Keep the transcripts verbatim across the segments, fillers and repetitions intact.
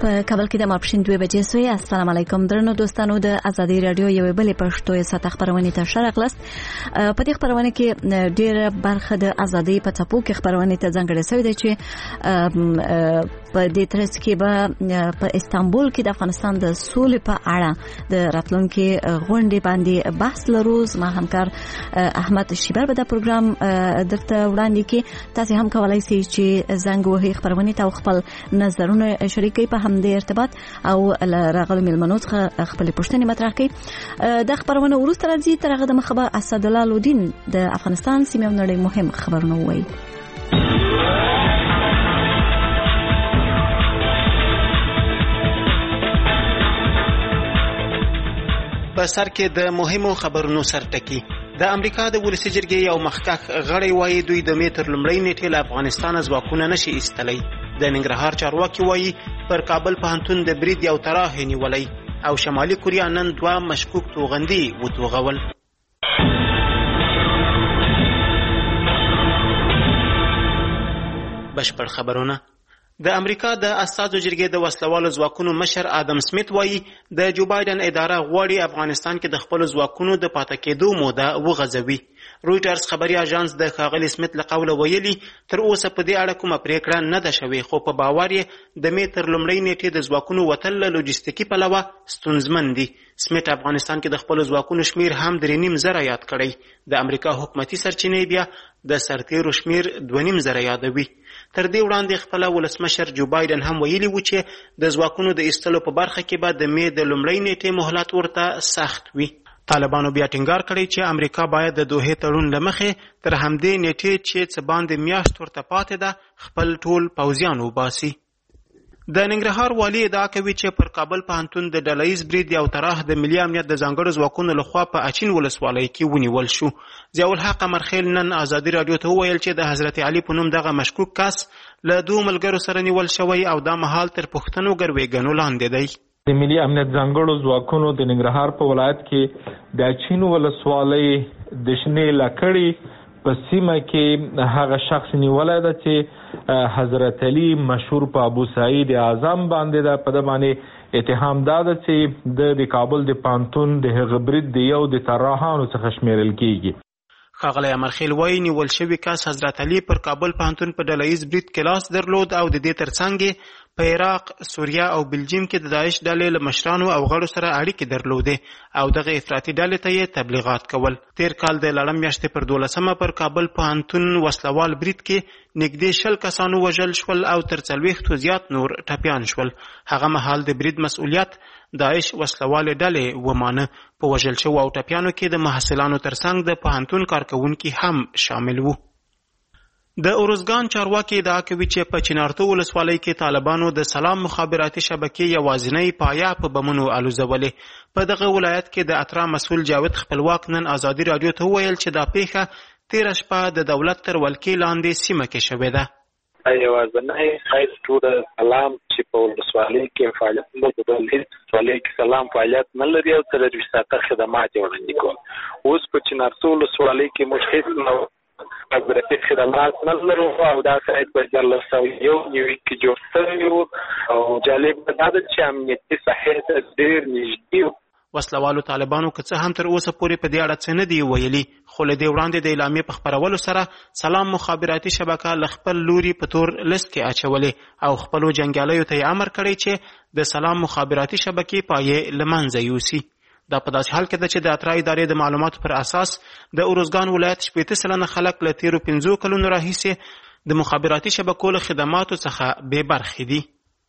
په کابل کې د ماپښین دوه بجې سوې. السلام علیکم درنو دوستانو، د ازادي رادیو یو بلې پښتو ساته خبرونه ته شرقلست. په دې خبرونه کې ډېر برخه د ازادي په ټاپو کې خبرونه ته ځانګړې شوې ده چې په دې ترڅ کې به په استانبول کې د افغانستان د سولې په اړه د راتلونکي غونډې باندې بحث لرو. ما همکار احمد شیبر به دا پروګرام درته وړاندې کړي. تاسو هم کولای شئ چې زنګ وهئ خبرونه ته خپل نظرونه شریکي په همدې ارتباط او راغلو ملمنو څخه خپل پوښتنې مطرح کړئ. د خبرونه وروسته راځي تر هغه د مخبه اسد الله لودین د افغانستان سیمې او نړۍ مهم خبرونه وایي. په سر کې د مهمو خبرونو سرټکی. د امریکا د ولسي جرګې یو مخکښ غړی وایي دوی د مې تر لومړۍ نیټې له افغانستان ځواکونه نشي ایستلی. د ننګرهار چارواکي وایي پر کابل پوهنتون د برید یو طرح نیولی او شمالي کوریا نن دوه مشکوک توغندي وتوغول. بشپړ خبرونه. د امریکا د اساسو جرګې د وسلوالو ځواکونو مشر آدم سمیت وایي د جو بایدن اداره غواړي افغانستان کې د خپل ځواکونو د پاتې کېدو موده وغځوي. رویټرز خبري اژانس د ښاغلي سمیت له قوله ویلي تر اوسه په دې اړه کومه پریکړه نه ده شوې، خو په باور یې د مې تر لومړۍ نیټې د ځواکونو وتل له لوجستیکي پلوه ستونزمن دي. سمیت افغانستان کې د خپل ځواکونو شمیر هم درې نیم زره یاد کړی. د امریکا حکومتي سرچینې بیا د سرتیرو شمیر دوه نیم زره یادوي. تر دې وړاندې خپل ولسمشر جو بایدن هم ویلي و چې د ځواکونو د ایستلو په برخه کې به د مې د لومړۍ نیټې مهلت ورته سخت وي. طالبانو بیا ټینګار کړی چې امریکا باید د دوحې تړون له مخې تر همدې نیټې چې څه باندې میاشت ورته پاتې ده خپل ټول پوځیان وباسي. د ننګرهار والي ادعا کوي چې پر کابل پوهنتون د ډلهییز برید یو طرح د ملي امنیت د ځانګړو ځواکونو لخوا په اچین ولسوالۍ کې ونیول شو. ضیاءالحق امرخیل نن ازادي رادیو ته وویل چې د حضرت علي په نوم دغه مشکوک کس له دوه ملګرو سره نیول شوی او دا مهال تر پوښتنو ګروېږنو لاندې دی. د ملي امنیت ځانګړو ځواکونو د ننګرهار په ولایت کې د اچین ولسوالۍ د شنې لکړې په سیمه کې هغه شخص نیولای ده چې حضرت علي مشهور په ابو سعید اعظم باندې ده. په د باندې اتهام دا ده چې د کابل د پانتون د هغه برید د یو د طراحانو څخه شمیرل کیږي. ښاغلی امرخیل وایي نیول شوي کس حضرت علي پر کابل پوهنتون په ډلهییز برید کې لاس درلود او د دې ترڅنګ په عراق، سوریه او بلجیم کې د داعش ډلې له مشرانو او غړو سره اړیکې درلودې او دغه افراطي ډلې ته یې تبلیغات کول. تیر کال د لړم میاشتې پر دولسمه پر کابل پوهنتون وسلوال برید کې نږدې شل کسانو وژل شول او تر څلوېښتو زیات نور ټپیان شول. هغه مهال د برید مسؤلیت داعش وسلوالې ډلې ومانه. په وژل شوو او ټپیانو کې د محصلانو ترڅنګ د پوهنتون کارکوونکي هم شامل وو. د اروزګان چارواکي ادعا کوي چې په چنارتو ولسوالۍ کې طالبانو د سلام مخابراتي شبکې یوازینۍ پایه په بمونو الوزولې. په دغه ولایت کې د اترا مسؤل جاوید خپلواک نن ازادي رادیو ته وویل چې دا پیښه تیره شپه د دولت تر ولکې لاندې سیمه کې شوې ده. یوازینۍ سایت ټول سلام چې په ولسوالۍ کې فعالیت لري، په ولسوالۍ کې سلام فعالیت نه لري او تر دوه ساعته خدمات وړاندې کوي. اوس په چنارتو ولسوالۍ کې موږ هیڅ نه خبرتي خدمات نه لرو او دا سایت په جلسه سو یو نیوي کې جوړ شوی او جالب دا ده چې امنیتي صحه ته ډېر نږدې. وسلوالو طالبانو که څه هم تر اوسه پورې په دې اړه څه نه دي ویلي، خو له دې وړاندې د اعلامیې په خپرولو سره سلام مخابراتي شبکه له خپل لوري په تور لیست کې اچولې او خپلو جنګیالیو ته یې امر کړی چې د سلام مخابراتي شبکې پایې له منځه یوسي. دا په داسې حال کې ده چې د اترا ادارې د معلوماتو پر اساس د اروزګان ولایت شپېته سلنه خلک له تیرو پنځو کلونو راهیسې د مخابراتي شبکو له خدماتو څخه بې برخې دي.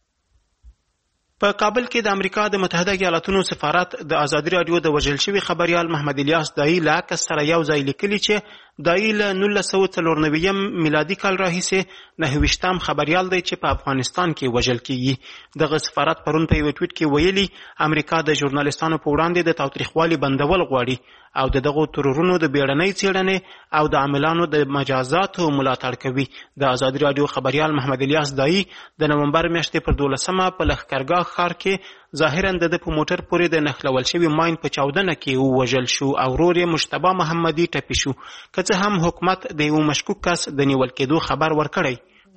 په کابل کې د امریکا د متحده ایالاتونو سفارت د ازادي رادیو د وژل شوي خبریال محمد الیاس دایی له عکس سره یو ځای لیکلي چې دایی له نولس سوه څلور نوي میلادي کال راهیسې نهه ویشتم خبریال دی چې په افغانستان کې وژل کیږي. دغه سفارت پرون په یو ټویټ کې ویلي امریکا د ژورنالیستانو په وړاندې د تاوتریخوالي بندول غواړي او د دغو ترورونو د بیړنۍ څېړنې او د عاملانو د مجازاتو ملاتړ کوي. د ازادي رادیو خبریال محمد الیاس دایی د نومبر میاشتې پر دولسمه په لښکرګاه ښار کې ظاهرا د په موټر پورې د نښلول شوي ماین په چاودنه کې ووژل شو او ورور یې مجتبی محمدي ټپي شو. که څه هم حکومت د یو مشکوک کس د نیول کېدو خبر ورکړی،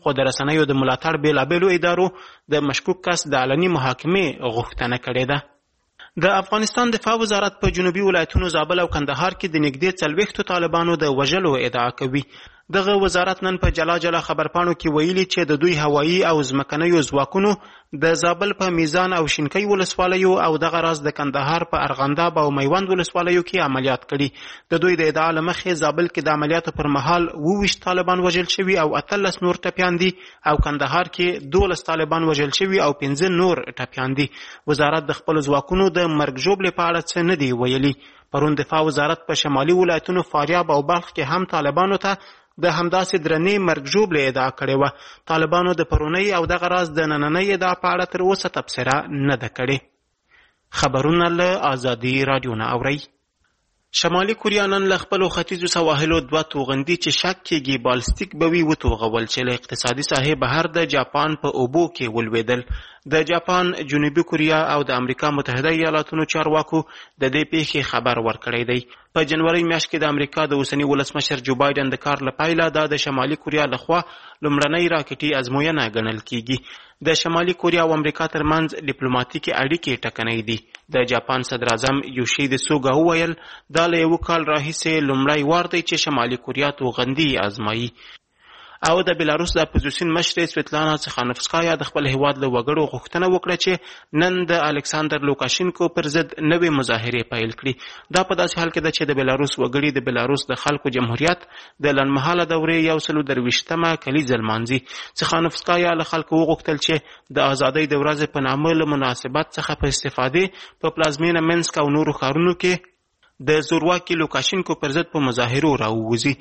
خو د رسنیو د ملاتړ بېلابېلو ادارو د مشکوک کس د علني محاکمې غوښتنه کړې ده. د افغانستان دفاع وزارت په جنوبي ولایتونو زابل او کندهار کې د نږدې څلوېښتو طالبانو د وژلو ادعا کوي. دغه وزارت نن په جلا جلا خبرپاڼو کې ویلي چې د دوی هوایي او ځمکنیو ځواکونو د زابل په میزان او شینکۍ ولسوالیو او دغه راز د کندهار په ارغنداب او میوند ولسوالیو کې عملیات کړي. د دوی د ادعا له مخې زابل کې د عملیاتو پر مهال اووه ویشت طالبان وژل شوي او اتلس نور ټپیان دي او کندهار کې دولس طالبان وژل شوي او پنځه نور ټپیان دي. وزارت د خپلو ځواکونو د مرګ ژوبلې په اړه څه نه دي ویلي. پرون دفاع وزارت په شمالي ولایتونو فاریاب او بلخ کې هم طالبانو ته د همداسې درنې مرګ ژوبلې ادعا کړې وه. طالبانو د پرونۍ او دغه راز د نننۍ ادعا په اړه تر اوسه تبصره نه ده کړې. خبرونه له ازادي راډیو نه اورئ. شمالي کوریا نن له خپلو ختیځو سواحلو دوه توغندي چې شک کېږي بالستیک به وي وتوغول چې له اقتصادي ساحې بهر د جاپان په اوبو کې ولوېدل. د جاپان، جنوبي کوریا او د امریکا متحده ایالاتونو چارواکو د دې پیښې خبر ورکړی دی. په جنوري میاشت کې د امریکا د اوسني ولسمشر جو بایدن د کار له پایله دا د شمالي کوریا لخوا لومړنۍ راکټي ازموینه ګڼل کیږي. د شمالي کوریا او امریکا ترمنځ ډیپلوماټیکي اړیکې ټکنۍ دي. د جاپان صدر اعظم یوشیده سوګا وویل دا له یو کال راهیسې لومړی وار دی چې شمالي کوریا توغندي ازمایي. او د بلاروس د اپوزیسیون مشرې سویتلانا څخانوفسکایا د خپل هیواد له وګړو غوښتنه وکړه چې نن د الکساندر لوکاشینکو پر ضد نوې مظاهرې پیل کړي. دا په داسې حال کې ده چې د بلاروس وګړي د بلاروس د خلکو جمهوریت د لنډمهاله دورې یو سل درویشتمه کلیزه لمانځي. څخانوفسکایا له خلکو وغوښتل چې د ازادۍ د ورځې په نامه له مناسبت څخه په استفادې په پلازمینه منسک او نورو ښارونو کې د زورواکي لوکاشینکو پر ضد په مظاهرو راووځي.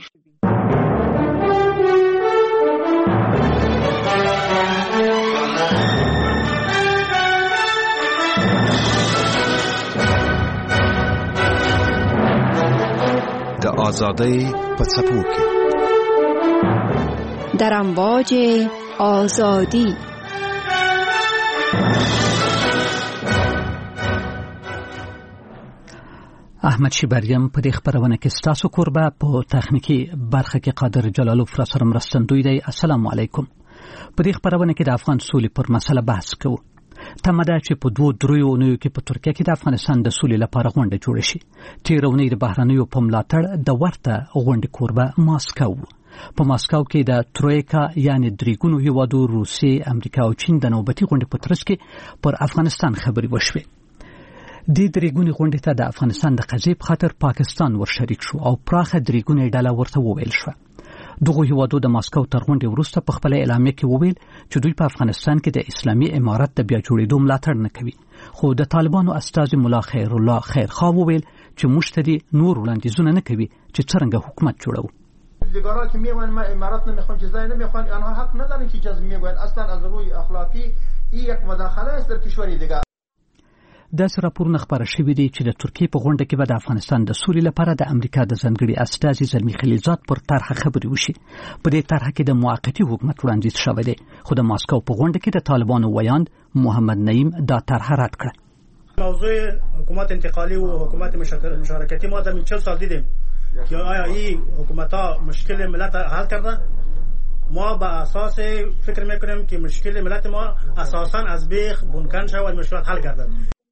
د آزادۍ په څپو کې در امواج آزادی. احمد شیبریم په دې خبرونه کې ستاسو کوربه په تخنیکی برخه کې قادر جلالوف را سره مرستندوی دی. السلام علیکم. په دې خبرونه کې د افغان سولې پر مسله بحث کوو. تمه ده چې په دوه دریو اونیو کې په ترکیه کې د افغانستان د سولې لپاره غونډه جوړه شي. تېره اونۍ د بهرنیو په ملاتړ د ورته غونډې کوربه ماسکو. په ماسکو کې د ترویکا یعنی درېګونو هیوادو روسیې، امریکا او چین د نوبتي غونډې په ترڅ کې پر افغانستان خبرې وشوې. دې درېګونې غونډې ته د افغانستان د قضیې په خاطر پاکستان ورشریک شو او پراخه درېګونې ډله ورته وویل شوه. دغه هیوادو د ماسکو تر غونډې وروسته په خپل اعلامیه کې وویل چې دوی په افغانستان کې د اسلامي امارت د بیا جوړېدو ملاتړ نه کوي. خو د طالبانو استازي ملا خیر الله خیرخوا وویل چې موږ ته دې نور وړاندیزونه نه کوي چې څرنګه حکومت جوړو. لیبرال که میگن ما امارات نمیخوان چیزایی نمیخوان، آنها حق ندارن که چیزی میگوین. اصلا از روی اخلاقی این یک مداخله است در کشوری دیگه. داسې راپورونه خپاره شوي دي چې د ترکیې په غونډه کې به د افغانستان د سولې لپاره د امریکا د ځانګړي استازي زلمي خلیلزاد پر طرحه خبرې وشي. په دې طرحه کې د موقتي حکومت وړاندیز شوی دی، خو د ماسکو په غونډه کې د طالبانو ویاند محمد نعیم دا طرحه رد کړه. موضوع حکومت انتقالی و حکومت مشارکتی ما در چهل سال دیدیم که آیا این حکومت‌ها مشکل ملت حل کرده؟ ما به اساس فکر میکنیم که مشکل ملت ما اساساً از بیخ بنکن شود و مشکلات حل گردد.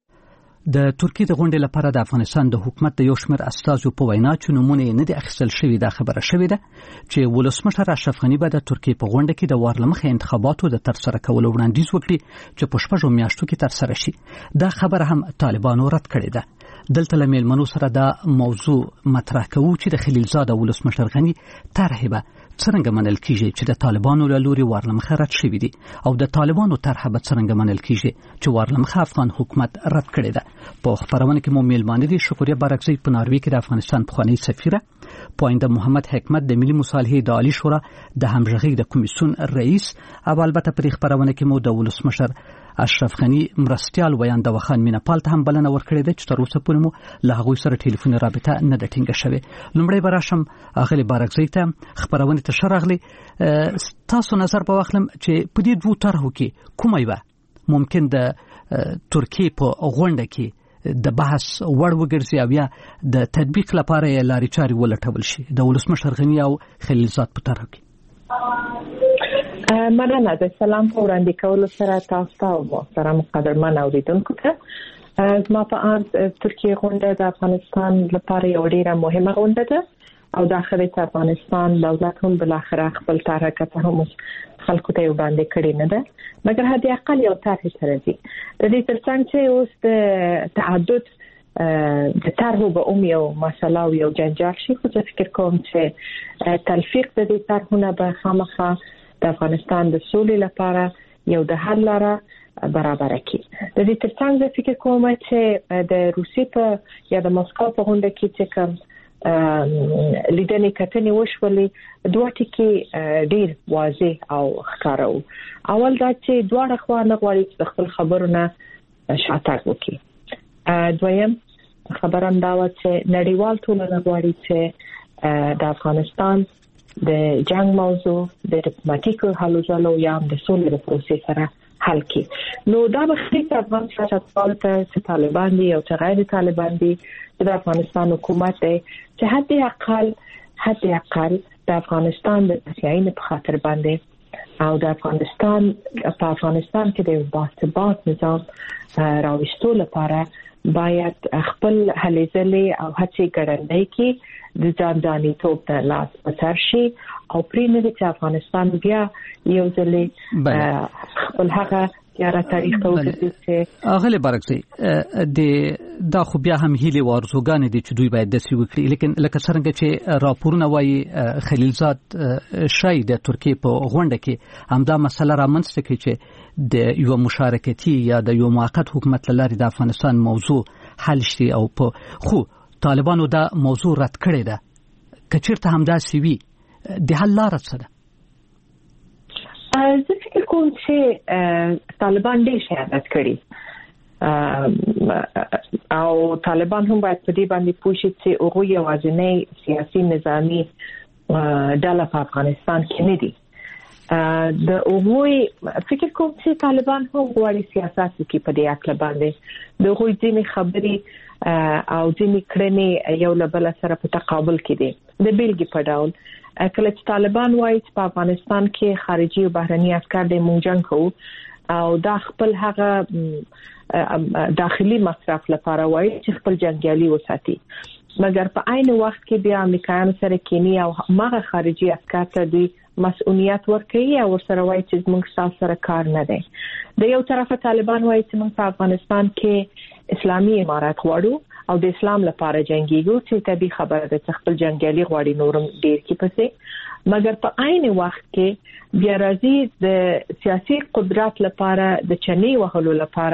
د ترکیې د غونډې لپاره د افغانستان د حکومت د یو شمېر استازو په وینا چې نومونه یې نه دي اخیستل شوي دا خبره شوې ده چې ولسمشر اشرف غني به د ترکیې په غونډه کې د وار له مخې انتخاباتو د ترسره کولو وړاندیز وکړي چې په شپږو میاشتو کې ترسره شي. دا خبره هم طالبانو رد کړې ده. دلته له میلمنو سره دا موضوع مطرح کوو چې د خلیلزاد او ولسمشر غني طرحې به څرنګه منل کیږي چې د طالبانو له لوري وارلمخه رد شوي دي او د طالبانو طرحه به څرنګه منل کیږي چې وارلمخه افغان حکومت رد کړی ده. په خبرونه کې مو میلمانه دي شکریه بارکزی په ناروې کې د افغانستان پخوانی سفیره، پوینده محمد حکمت د ملي مصالحې د عالی شورا د همغږۍ د کمیسیون رئیس، او البته په خبرونه کې مو د ولسمشر اشرف غني مرستيال ویان د وخان مینپال ته هم بلنه ورکړې ده چې تر اوسه پورې مو له هغوی سره ټلیفوني رابطه نه ده ټینګه شوې. لومړی به راشم اغلې بارکزی ته خبرونه ته شرغلي تاسو نظر به واخلم چې په دې دوه طرحو کې کومه یوه ممکن د ترکیې په غونډه کې د بحث وړ وګرځي او یا د تطبیق لپاره یې لارې چارې ولټول شي د ولسمشر غني او خلیلزاد په طرح کې. مننه. د سلام په وړاندې کولو سره تاسو ته او محترم قدرمن اوریدونکو ته زما په اند ترکیه غونډه د افغانستان لپاره یو ډیره مهمه غونډه ده او داخلي افغانستان دولت هم بل اخر خپل تحرکات هم خلکو ته وړاندې کړی نه ده، مګر هدي اقل یو طرح سره دي. د دې ترڅنګ چې اوس د تعدد د طرحو به اوم یو مسله او یو جنجال شي، خو زه فکر کوم چې تلفیق د دې طرحونه به خامخا د افغانستان د سولې لپاره یو د حل لاره برابر کړي. د دې ترڅنګ زه فکر کوم چې د روسیې په یا د مسکو په غونډه کې چې کوم لیدنې کتنې وشولې دوه ټکي ډیر واضح او ښکارو. اول دا چې دواړه خوا نه غواړي چې خپل خبرونه شاتګ وکړي. دویم خبره دا و چې نړیوال ټولنه غواړي چې د افغانستان د جنگ موضوع د ډیپلوماټیکو هلو ځلو یا د سولې د پروسې سره حل کړي. نو دا به خپل افغان سیاستوال ته چې طالبان دي او چې غیر طالبان دي د افغانستان حکومت دی چې حد اقل حد اقل د افغانستان د سیاسي په خاطر باندې او د افغانستان په افغانستان کې د باثبات نظام راوستو لپاره باید خپل هلې ځلې او هڅې ګړندۍ کې د ځانځاني توپ ته لاس پسر شي او پرې نه چې افغانستان بیا یو ځلې خپل هغه یاره تاریخ ته وګوري چې اغله برکزي د دا خو بیا هم هیله ورزوګان دي چې دوی باید د سی وکړي، لیکن لکه څنګه چې راپورونه وايي خلیلزاد شای د ترکیه په غونډه کې همدا مسله رامنځته کړي چې د یو مشارکتي یا د یو موقت حکومت لاري د افغانستان موضوع حل شي او په خو طالبانو دا موضوع رد کړی ده. کچیرته همدا سی وی د حل لار څه ده؟ زه فکر کوم چې طالبان ډېر شهادت کړي او طالبان هم باید په دې باندې پوه شي چې هغوی یوازینی سیاسي نظامي ډله په افغانستان کې نه دي. د هغوی فکر کوم چې طالبان هم غواړي سیاست وکړي په دې اړه باندې د هغوی ځینې خبرې او ځینې کړنې یو له بل سره په تقابل کې دي. د بیلګې په ډول کله چې طالبان وایي چې په افغانستان کې خارجي او بهرني عسكر د مونږ جنگ کوو او دا خپل هغه داخلي مصرف لپاره وایي چې خپل جنگیالي وساتي، مګر په عین وخت کې بیا امریکایانو سره کینی او هغه خارجي عسكر ته دوی مسؤلیت ورکوي او ورسره وایي چې موږ تاسو سره کار نه دی. د یو طرفه طالبان وایي چې موږ په افغانستان کې اسلامي امارات غواړو او د اسلام لپاره جنگیږو چې طبي خبره ده چې خپل جنگیالي غواړي نورم ډیر کې پسې، مګر په عین وخت کې بیا راځي د سیاسي قدرت لپاره د چنې وهلو لپاره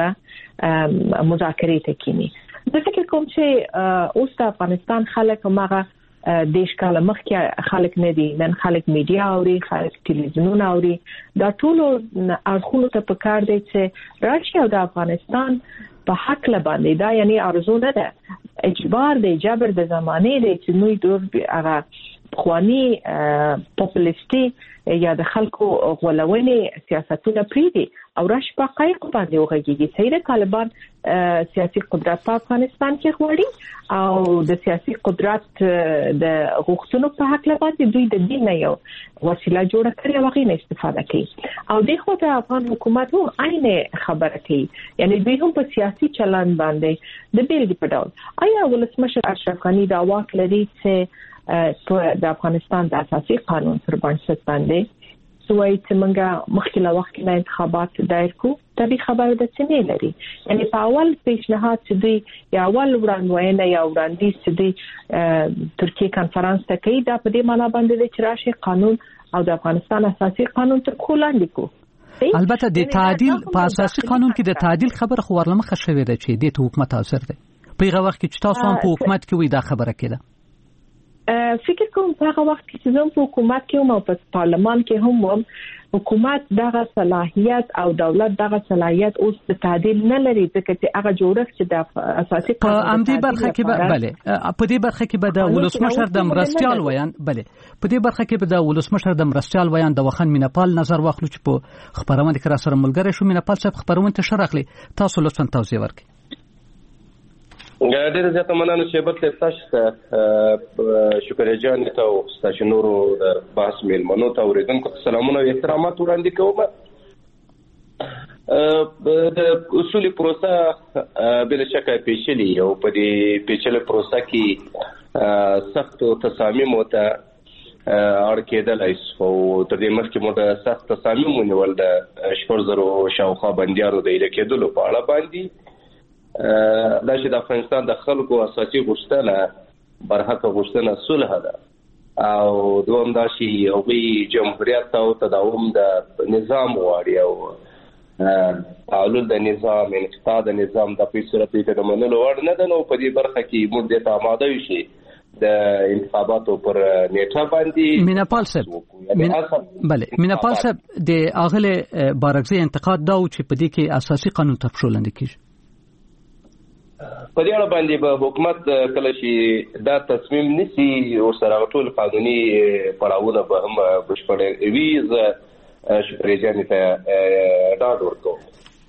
مذاکرې ته کینی. زه فکر کوم چې اوس د افغانستان خلک مغه دیش کاله مخکې خلک نه دي، نن خلک میډیا اوري، خلک ټلویزیونونه اوري، دا ټول اړخونو ته پکار دی چې راشي او د افغانستان په حق لباندې دا یعنی ارزو نه ده، اجبار دی، جبر د زمانه دی چې نوې دور هغه خواني پاپولیستي یا د خلکو غولونې سیاستونه پریدي او راش په حقایق باندې وغږیږي. صحیح طالبان سیاسي قدرت په افغانستان کې غواړي او د سیاسي قدرت د غوښتنو په حق لپاره دوی د دې نه یو وسیله جوړه کړې او غوښنه استفاده کوي او دغه د افغان حکومت هم عین خبره کوي، یعنی دوی هم په سیاسي چلن باندې د بیلګې په ډول آیا ولسمشر اشرف غنی دا واک لري چې د افغانستان د اساسي قانون پر بنسټ باندې سوای چې موږ مخکې له وخت نه انتخابات دایر کو طبي خبره د څه لري، یعنی په اول پیشنهاد چې دی یا اول وړاندوینه یا وړاندیز چې دی ترکیه کانفرنس ته کوي دا په دې معنی باندې چې راشي قانون او د افغانستان اساسي قانون ته کولاندې کو. البته د تعدیل په اساسي قانون کې د تعدیل خبره خو ورلمخه شوې ده چې د حکومت اثر دی. په هغه وخت کې چې تاسو هم په حکومت کې وي دا خبره کېده. فکر کوم په هغه وخت کې چې زموږ په حکومت کې هم او په پارلمان کې هم هم حکومت دغه صلاحیت او دولت دغه صلاحیت اوس د تعدیل نه لري ځکه چې هغه جوړښت چې د اساسي قانون په امدي برخه کې بله په دې برخه کې به د ولسمشر د مرستيال ویان بله په دې برخه کې به د ولسمشر د مرستيال ویان د وخت مینپال نظر واخلو چې په خبرونه کې را سره ملګری شو. مینپال صاحب خبرونه ته شرحلي تاسو لطفا توضیح ورکړئ. ډېر زیاته مننه شیبر صاحب، تاسو ته شکر جان ته او تاسو نورو د بحث میلمنو ته اوریدونکو ته سلامونه او احترامات وړاندې کوم. د اصولي پروسه بل شکه پیچلي او په دې پیچلي پروسه کې سخت تصامیم ته اړ کېدلای شو. تر دې مخکې مو د سخت تصامیم ونیول د شپږ زرو شاوخوا بندیانو د ایله کېدلو په اړه باندې. دا چې د افغانستان د خلکو اساسي غوښتنه برحقه غوښتنه صلح ده او دوم دا چې هغوی جمهوریت او تداوم د نظام غواړي او تعالل د نظام انقطاع د نظام د په صورت کې د منلو وړ نه ده. نو په دې برخه کې موږ د آماده یو شي د انتخاباتو پر نیټه باندې. میناپال صاحب بله میناپال صاحب د اغله بارکزي انتقاد دا چې په دې کې اساسي قانون تفصیل نه کیږي. په دې اړه باندې به حکومت کله چې دا تصمیم نیسي او سره ټول قانوني پړاوونه به هم بشپړ وي. زه شکرې جانې ته ډاډ ورکوم.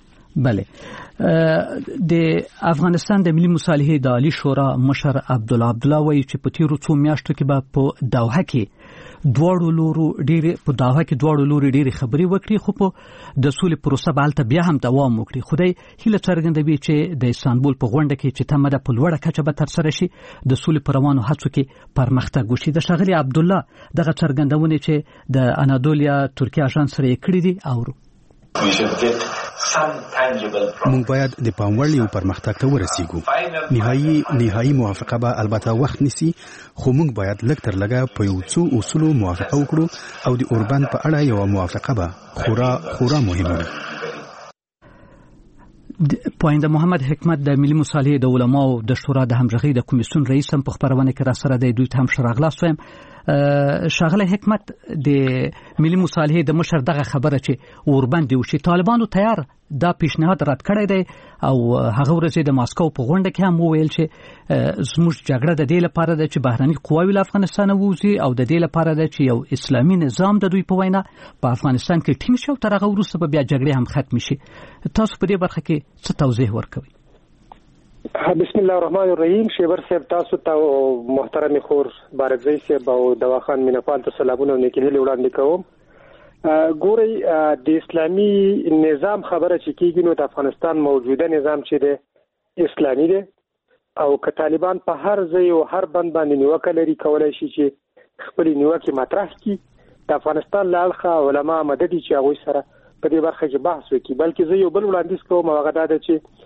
بله د افغانستان د ملي مصالحې د عالی شورا مشر عبدالله عبدالله وایي چې په تیرو څو میاشتو کې به په دوحه کې دواړو لورو ډېرې په دوحه کې دواړو لورو ډېرې خبرې وکړي، خو په د سولې پروسه به هلته بیا هم دوام وکړي. خدای هیله څرګندوي چې د استانبول په غونډه کې چې تمه ده په لوړه کچه به ترسره شي، د سولې په روانو هڅو کې پرمختګ وشي. د ښاغلي عبدالله دغه څرګندونې چې د انادولیا ترکیه اژانس سره یې کړي دي اورو. موږ باید د پام وړ یو پرمختګ ته ورسیږو. نهایي نهایي موافقه به البته وخت نیسي، خو موږ باید لږ تر لږه په یو څو اصولو موافقه وکړو او د اوربند په اړه یو موافقه به خورا خورا مهمه وي. پوینده محمد حکمت د ملي مصالحې د علماو د شورا د همغږۍ د کمیسیون رئیس هم په خبرونه کې را سره دی. دوی ته هم ښه راغلاست وایم. ښاغلی حکمت د ملي مصالحې د مشر دغه خبره چې اوربند وشي، طالبانو تیار دا پیشنهاد رد کړی دی او هغه ورځ د ماسکو په غونډه کې هم وویل چې زموږ جګړه د دې لپاره ده چې بهرني قواوې له افغانستانه ووځي او د دې لپاره ده چې یو اسلامي نظام د دوی په وینا په افغانستان کې ټینګ شي او تر هغه وروسته به بیا جګړې هم ختم شي. تاسو په دې برخه کې څه توضیح ورکوئ؟ بسم الله الرحمن الرحیم. شیبر صاحب تاسو ته محترم خور بارکزی صاحب او دواخان میناپال ته سلامونه او نیکی هیلې وړاندې کوم. ګورئ د اسلامي نظام خبره چې کیږي نو د افغانستان موجوده نظام چې دی اسلامي دی او که طالبان په هر ځای او هر بند باندې نیوکه لري کولای شي چې خپل نیوکه مطرح کړي. د افغانستان له اړخه علما مددي چې هغوی سره په دې برخه کې بحث وکړي. بلکې زه یو بل وړاندیز کوم هغه دا ده چې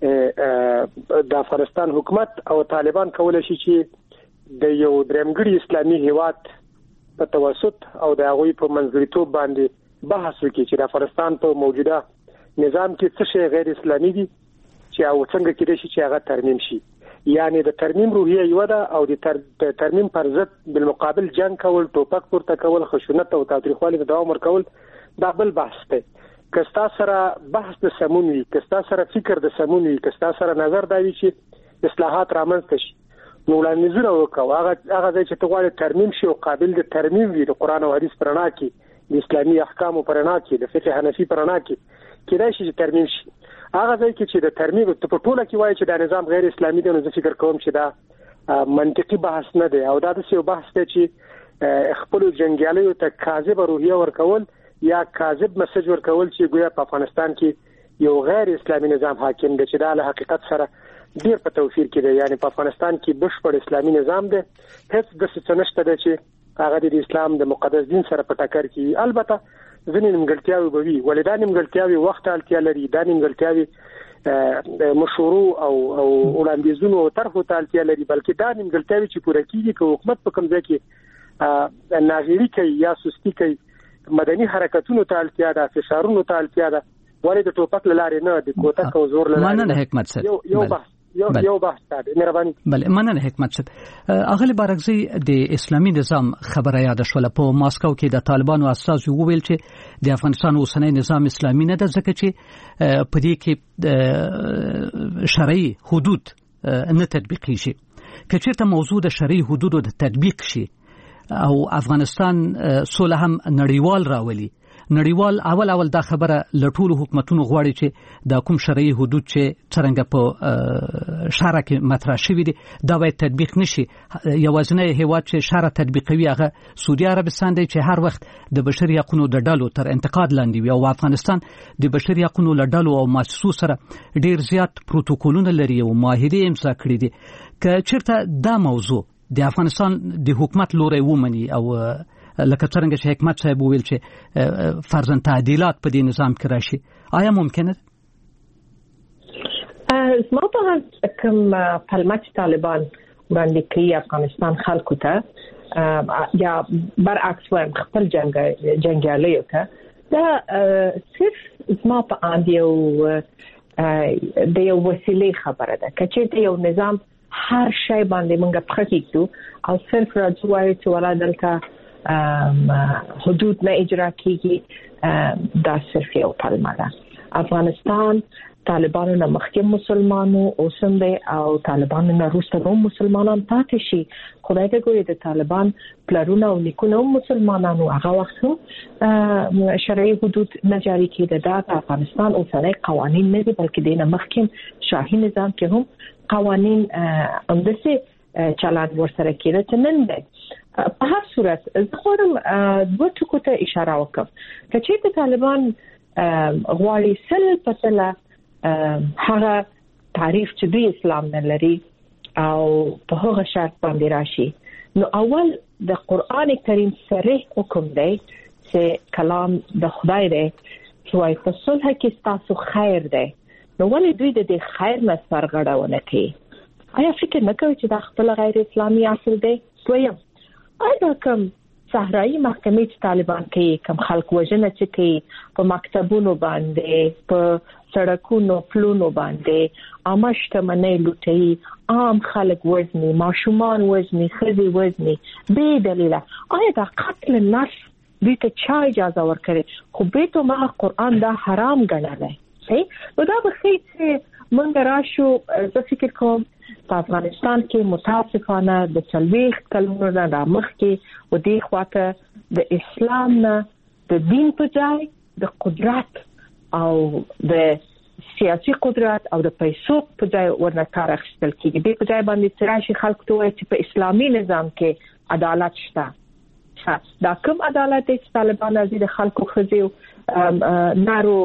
د افغانستان حکومت او طالبان کولای شي چې د یو درېمګړي اسلامي هیواد په توسط او د هغوی په منځګړیتوب باندې بحث وکړي چې د افغانستان په موجوده نظام کې څه شی غیر اسلامي دي چې او څنګه کېدای شي چې هغه ترمیم شي. یعنی د ترمیم روحیه یو ده او د ترمیم پر ضد بالمقابل جنگ کول، ټوپک پورته کول، خشونت او تاوتریخوالي ته دوام ورکول دا بل بحث دی. کستا سره بحث د سمون وي، کستا سره فکر د سمون وي، کستا سره نظر دا وي چې اصلاحات رامنځته شي، نو وړاندیزونه وکړو. هغه هغه ځای چې ته غواړې ترمیم شي او قابل د ترمیم وي د قرآن او حدیث په رڼا کې، د اسلامي احکامو په رڼا کې، د فقه حنفي په رڼا کې کېدای شي چې ترمیم شي. هغه ځای کې چې د ترمیم ته په ټوله کې وایي چې دا نظام غیر اسلامي دی، نو زه فکر کوم چې دا منطقي بحث نه دی او دا داسې یو بحث دی چې خپلو جنګیالیو ته کاذبه روحیه ورکول یا کاذب مسج ورکول چې ګویا په افغانستان کې یو غیر اسلامي نظام حاکم دی چې دا له حقیقت سره ډیر په توفیر کې دی. یعنی په افغانستان کې بشپړ اسلامي نظام دی، هیڅ د څه نشته دی چې هغه د اسلام د مقدس دین سره په ټکر کې. البته ځینې نیمګړتیاوې به وي، ولې دا نیمګړتیاوې وخت اړتیا لري، دا نیمګړتیاوې مشورو او او وړاندیزونو او طرحو ته اړتیا لري، بلکې دا نیمګړتیاوې چې پوره کیږي که حکومت په کوم ځای کې ناغېړي کوي یا سستی کوي، مدني حرکتونو ته اړتیا ده، فشارونو ته اړتیا ده، ولې د ټوپک له لارې نه، د کوتک او زور له لارې. مننه حکمت صاحب. یو یو بحث یو یو بحث ده مهرباني. بله مننه حکمت صاحب. اغلی بارکزی د اسلامي نظام خبره یاد شوله. په ماسکو کې د طالبانو استازي وویل چې د افغانستان اوسنی نظام اسلامي نه ده، ځکه چې په دې کې شرعي حدود نه تطبیق کیږي. که چېرته موضوع د شرعي حدودو د تطبیق شي او افغانستان سوله هم نړیوال راولي نړیوال اول اول دا خبره لټول حکومتونو غواړي چې د کوم شرعي حدود چې څنګه په شارع کې مطرح شوی دي دا باید تطبیق نشي. یوازینی هیواد چې شارع تطبیقوي هغه سعودي عربستان دی چې هر وخت د بشري حقوقو د ډلو تر انتقاد لاندې وي او افغانستان د بشري حقوقو له ډلو او مؤسسو سره ډیر زیات پروتوکولونه لري او معاهده امضا کړي دي. که چیرته دا موضوع د افغانستان د حکومت لوري ومني او لکه څنګه چې حکومت صاحب ویل چې فرضاً تعدیلات په دې نظام کې راشي آیا ممکنه ده؟ زما په کوم پلمه چې طالبان باندې کوي افغانستان خلکو ته یا برعکس وایم خپل جنگ جنگیالیو ته دا صرف زما په اند یو د یو وسیلې خبره ده. که چې یو نظام هر شی باندې موږ پخه کیږو او صرف راځو وایو چې ولا دلته حدود نه اجرا کیږي دا صرف یو پلمه ده. افغانستان طالبانو نه مخکې مسلمانو اوسم دی او طالبانو نه وروسته هم مسلمانان پاتې شي. خدای ته ګوري د طالبان پلرونه او نیکونه هم مسلمانانو هغه وخت هم شرعي حدود نه جاري کېده. دا د افغانستان اوسنی قوانین نه دي بلکې د نه مخکې شاهي نظام کې هم قوانین همداسې چلند ورسره کېده چې نن دی. په هر صورت زه غواړم دوه ټکو ته اشاره وکړم. که چېرته طالبان غواړي سل په سله هغه تعریف چې دوی اسلام نه لري او په هغه شرط باندې راشي نو اول د قرآن کریم صریح حکم دی چې کلام د خدای دی چې وايي په صلح کې تاسو خیر دی. نو ولې دوی د دې خیر نه سرغړونه کوي؟ آیا فکر نه کوي چې دا خپل غیر اسلامي اصل دی؟ دویم آیا کوم صحرایي محکمې چې طالبان کوي کوم خلک وژنه چې کوي په مکتبونو باندې په سړکونو پلونو باندې عامه شتمنۍ لوټي عام خلک وژني ماشومان وژني ښځې وژني بې دلیله آیا دا قتل نفس دوی ته چا اجازه ورکړي؟ خو بیت الله قرآن دا حرام ګڼلی نو دا به ښیي چې موږ راشو. زه فکر کوم په افغانستان کې متاسفانه د څلوېښت کلونو نه رامخکې و دې خواته د اسلام نه د دین په ځای د قدرت او د سیاسي قدرت او د پیسو په ځای ورنه کار اخیستل کېږي. دې په ځای باندې چې راشي خلکو ته وایي چې په اسلامي نظام کې عدالت شته. دا کوم عدالت دی چې طالبان راځي د خلکو ښځې نارو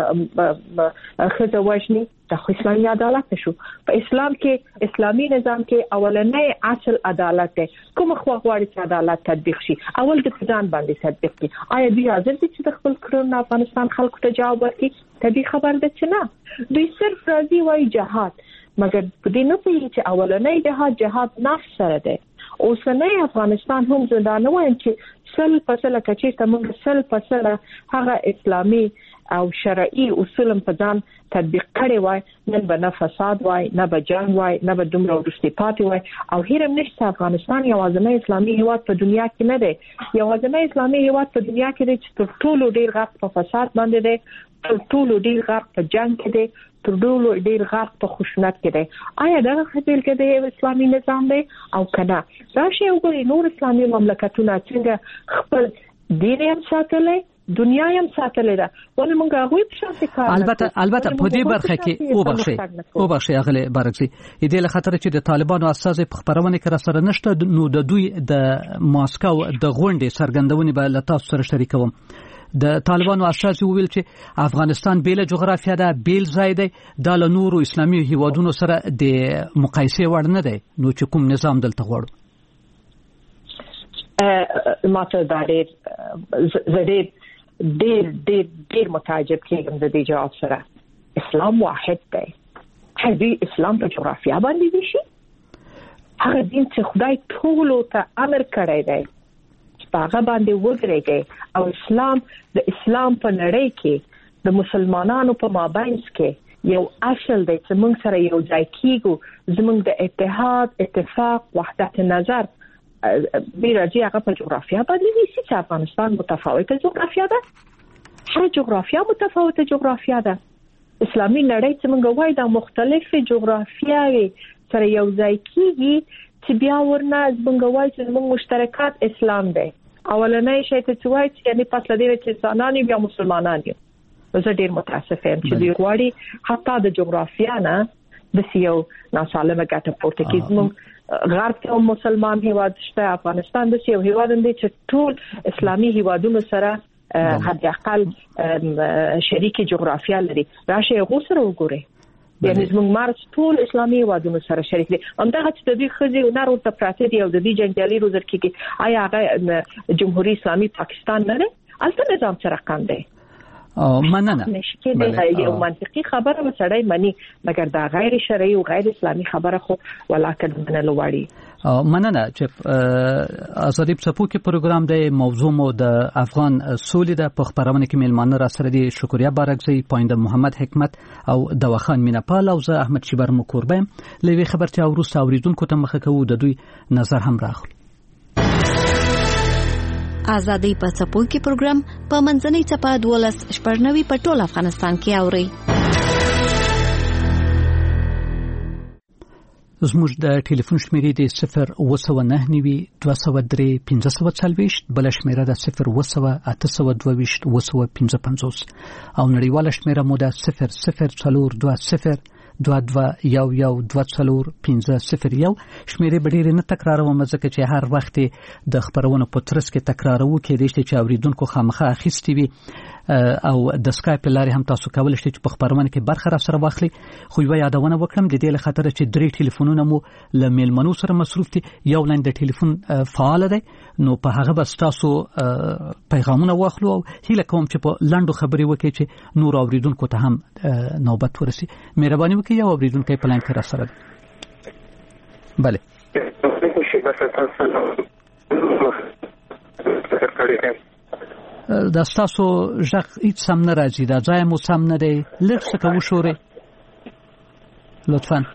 ښځه وژني؟ دا خو اسلامي عدالت نشو. په اسلام کې اسلامي نظام کې اولنۍ اصل عدالت دی. کوم خوا غواړي چې عدالت تطبیق شي؟ اول د ځان باندې تطبیق کړي. آیا دوی حاضر دي چې د خپل کړنو افغانستان خلکو ته جواب ورکړي؟ ته دې خبر ده چې نه. دوی صرف راځي وایي جهاد، مګر په دې نه پوهیږي چې اولنۍ جهاد جهاد نفس سره دی. اوسنۍ افغانستان هم زه نه وایم چې سل فصله کچې ته موږ سل فصله هغه اسلامي او شرعي اصول په ځان تطبیق کړي وای نن به نه فساد وای نه به جنگ وای نه به دومره وروستي پاتې وای. او هیرم نشته افغانستان یوازینی اسلامي هیواد په دنیا کې نه دی. یوازینی اسلامي هیواد په دنیا کې دی چې تر ټولو ډیر غرق په فساد باندې دی، تر ټولو ډیر غرق په جنگ کې دی، تر ټولو ډیر غرق په خشونت کې دی. آیا دا خپل کې د اسلامي نظام دی او کنه؟ راشي وګورئ نور اسلامي مملکتونه څنګه خپل دین هم ساتلی دنیا هم ساتلې ده. ولې موږ هغه په شان کار البته البته په دې برخه کې او بخښي او بخښي اغله بارکسي دې له خطر چې د طالبانو اساس په خبرونه کې را سره نشته نو د دوی د ماسکو د غونډې سرګندونې به له تاسو سره شریکوم. د طالبانو اساس ویل چې افغانستان بیل جغرافیا ده، بیل ځای دی، د نورو اسلامي هیوادونو سره د مقایسې وړ نه دی. نو چې کوم نظام دلته غواړو ماته دا ډېر زړې ډېر ډېر ډېر متعجب کېږم د دې جواب سره. اسلام واحد دی. هغه اسلام په جغرافیا باندې دی شي هغه دین چې خدای ټولو ته امر کړی دی هغه باندې وګرځي او اسلام د اسلام په نړۍ کې د مسلمانانو په مابینس کې یو اصل دی چې موږ سره یو ځای کیږو. زموږ د اتحاد اتفاق وحدت نظر بیرجی هغه په جغرافیا باندې دي چې افغانستان متفاوته جغرافیا ده. هر جغرافیا متفاوته جغرافیا ده. اسلامي نړۍ چې موږ وایو دا مختلفه جغرافیاوي سره یو ځای کیږي چې بیا ورنه موږ وایو چې موږ مشترکات اسلام دی اولنې شی ته چې وایي چې یعنی پس لدې چې انسانان یا مسلمانان یو زه ډیر متاسف یم چې دوی غواړي حتی د جغرافیا نه د سیو ناسالمه ګټه پورته کړي. زموږ غرب کې مسلمان هیواد شته، افغانستان د سیو هیواد دی چې ټول اسلامي هیوادونو سره حد اقل شریک جغرافیا لري. راشه یو سره وګورئ، یعنی زموږ مارس ټول اسلامي هیوادونو سره شریک دي. همدغه چې د دوی ښځې نر ورته پراته دي او د دوی جنګیالي روزل کېږي، آیا هغه جمهوریت اسلامي پاکستان نه دی؟ هلته نظام څه رقم دی؟ مننه. مشکل یو منطقي خبره وسړی مني، مګر دا غیر شرعي او غیر اسلامي خبره خو ولاکه منلو وړي. مننه چې ازادي څپوکي پروګرام د موضوع مو د افغان سولې د په خبرونه کې ملمانه را سره دي شکریا بارکزی، پاینده محمد حکمت او دواخان میناپال او زه احمد شیبر مکوربه. لوي خبرتي او روس اوریدونکو ته مخه کوو د دوی نظر هم راغلی. آزادۍ په څپو کې پروګرام په منځنۍ څپه دولس شپږنوي په ټول افغانستان کې اوري. زموږ د ټلیفون شمیرې د صفر اوه سوه نهه نوي دوه سوه درې پنځه سوه څلوېښت، بله شمیره د صفر اوه سوه اته سوه دوه ویشت اوه سوه پنځه پنځوس او نړیواله شمیره مو د صفر صفر څلور دوه صفر دوه دوه یو یو دوه څلور پنځه صفر یو. شمیرې به ډېرې نه تکراروم ځکه چې هر وخت د خبرونو په ترڅ کې تکرارو کېدای شي چې اوریدونکو خامخا اخیستي وي او د سکایپ لارې هم تاسو کولی شئ چې په خبرونه کې برخه را سره واخلئ. خو یوه یادونه وکړم د دې له خاطره چې درې ټلیفونونه مو له میلمنو سره مصروف دي، یو لاین د ټلیفون فعال دی، نو په هغه به ستاسو پیغامونه واخلو او هیله کوم چې په لنډو خبرې وکړئ چې نور اوریدونکو ته هم نوبت ورسي. مهرباني وکړئ یو اوریدونکی په لاین کې را سره دی. بله دا ستاسو ژغ هیڅ سم نه راځي، دا ځای مو سم نه دی، لږ څه که وشورئ لطفا.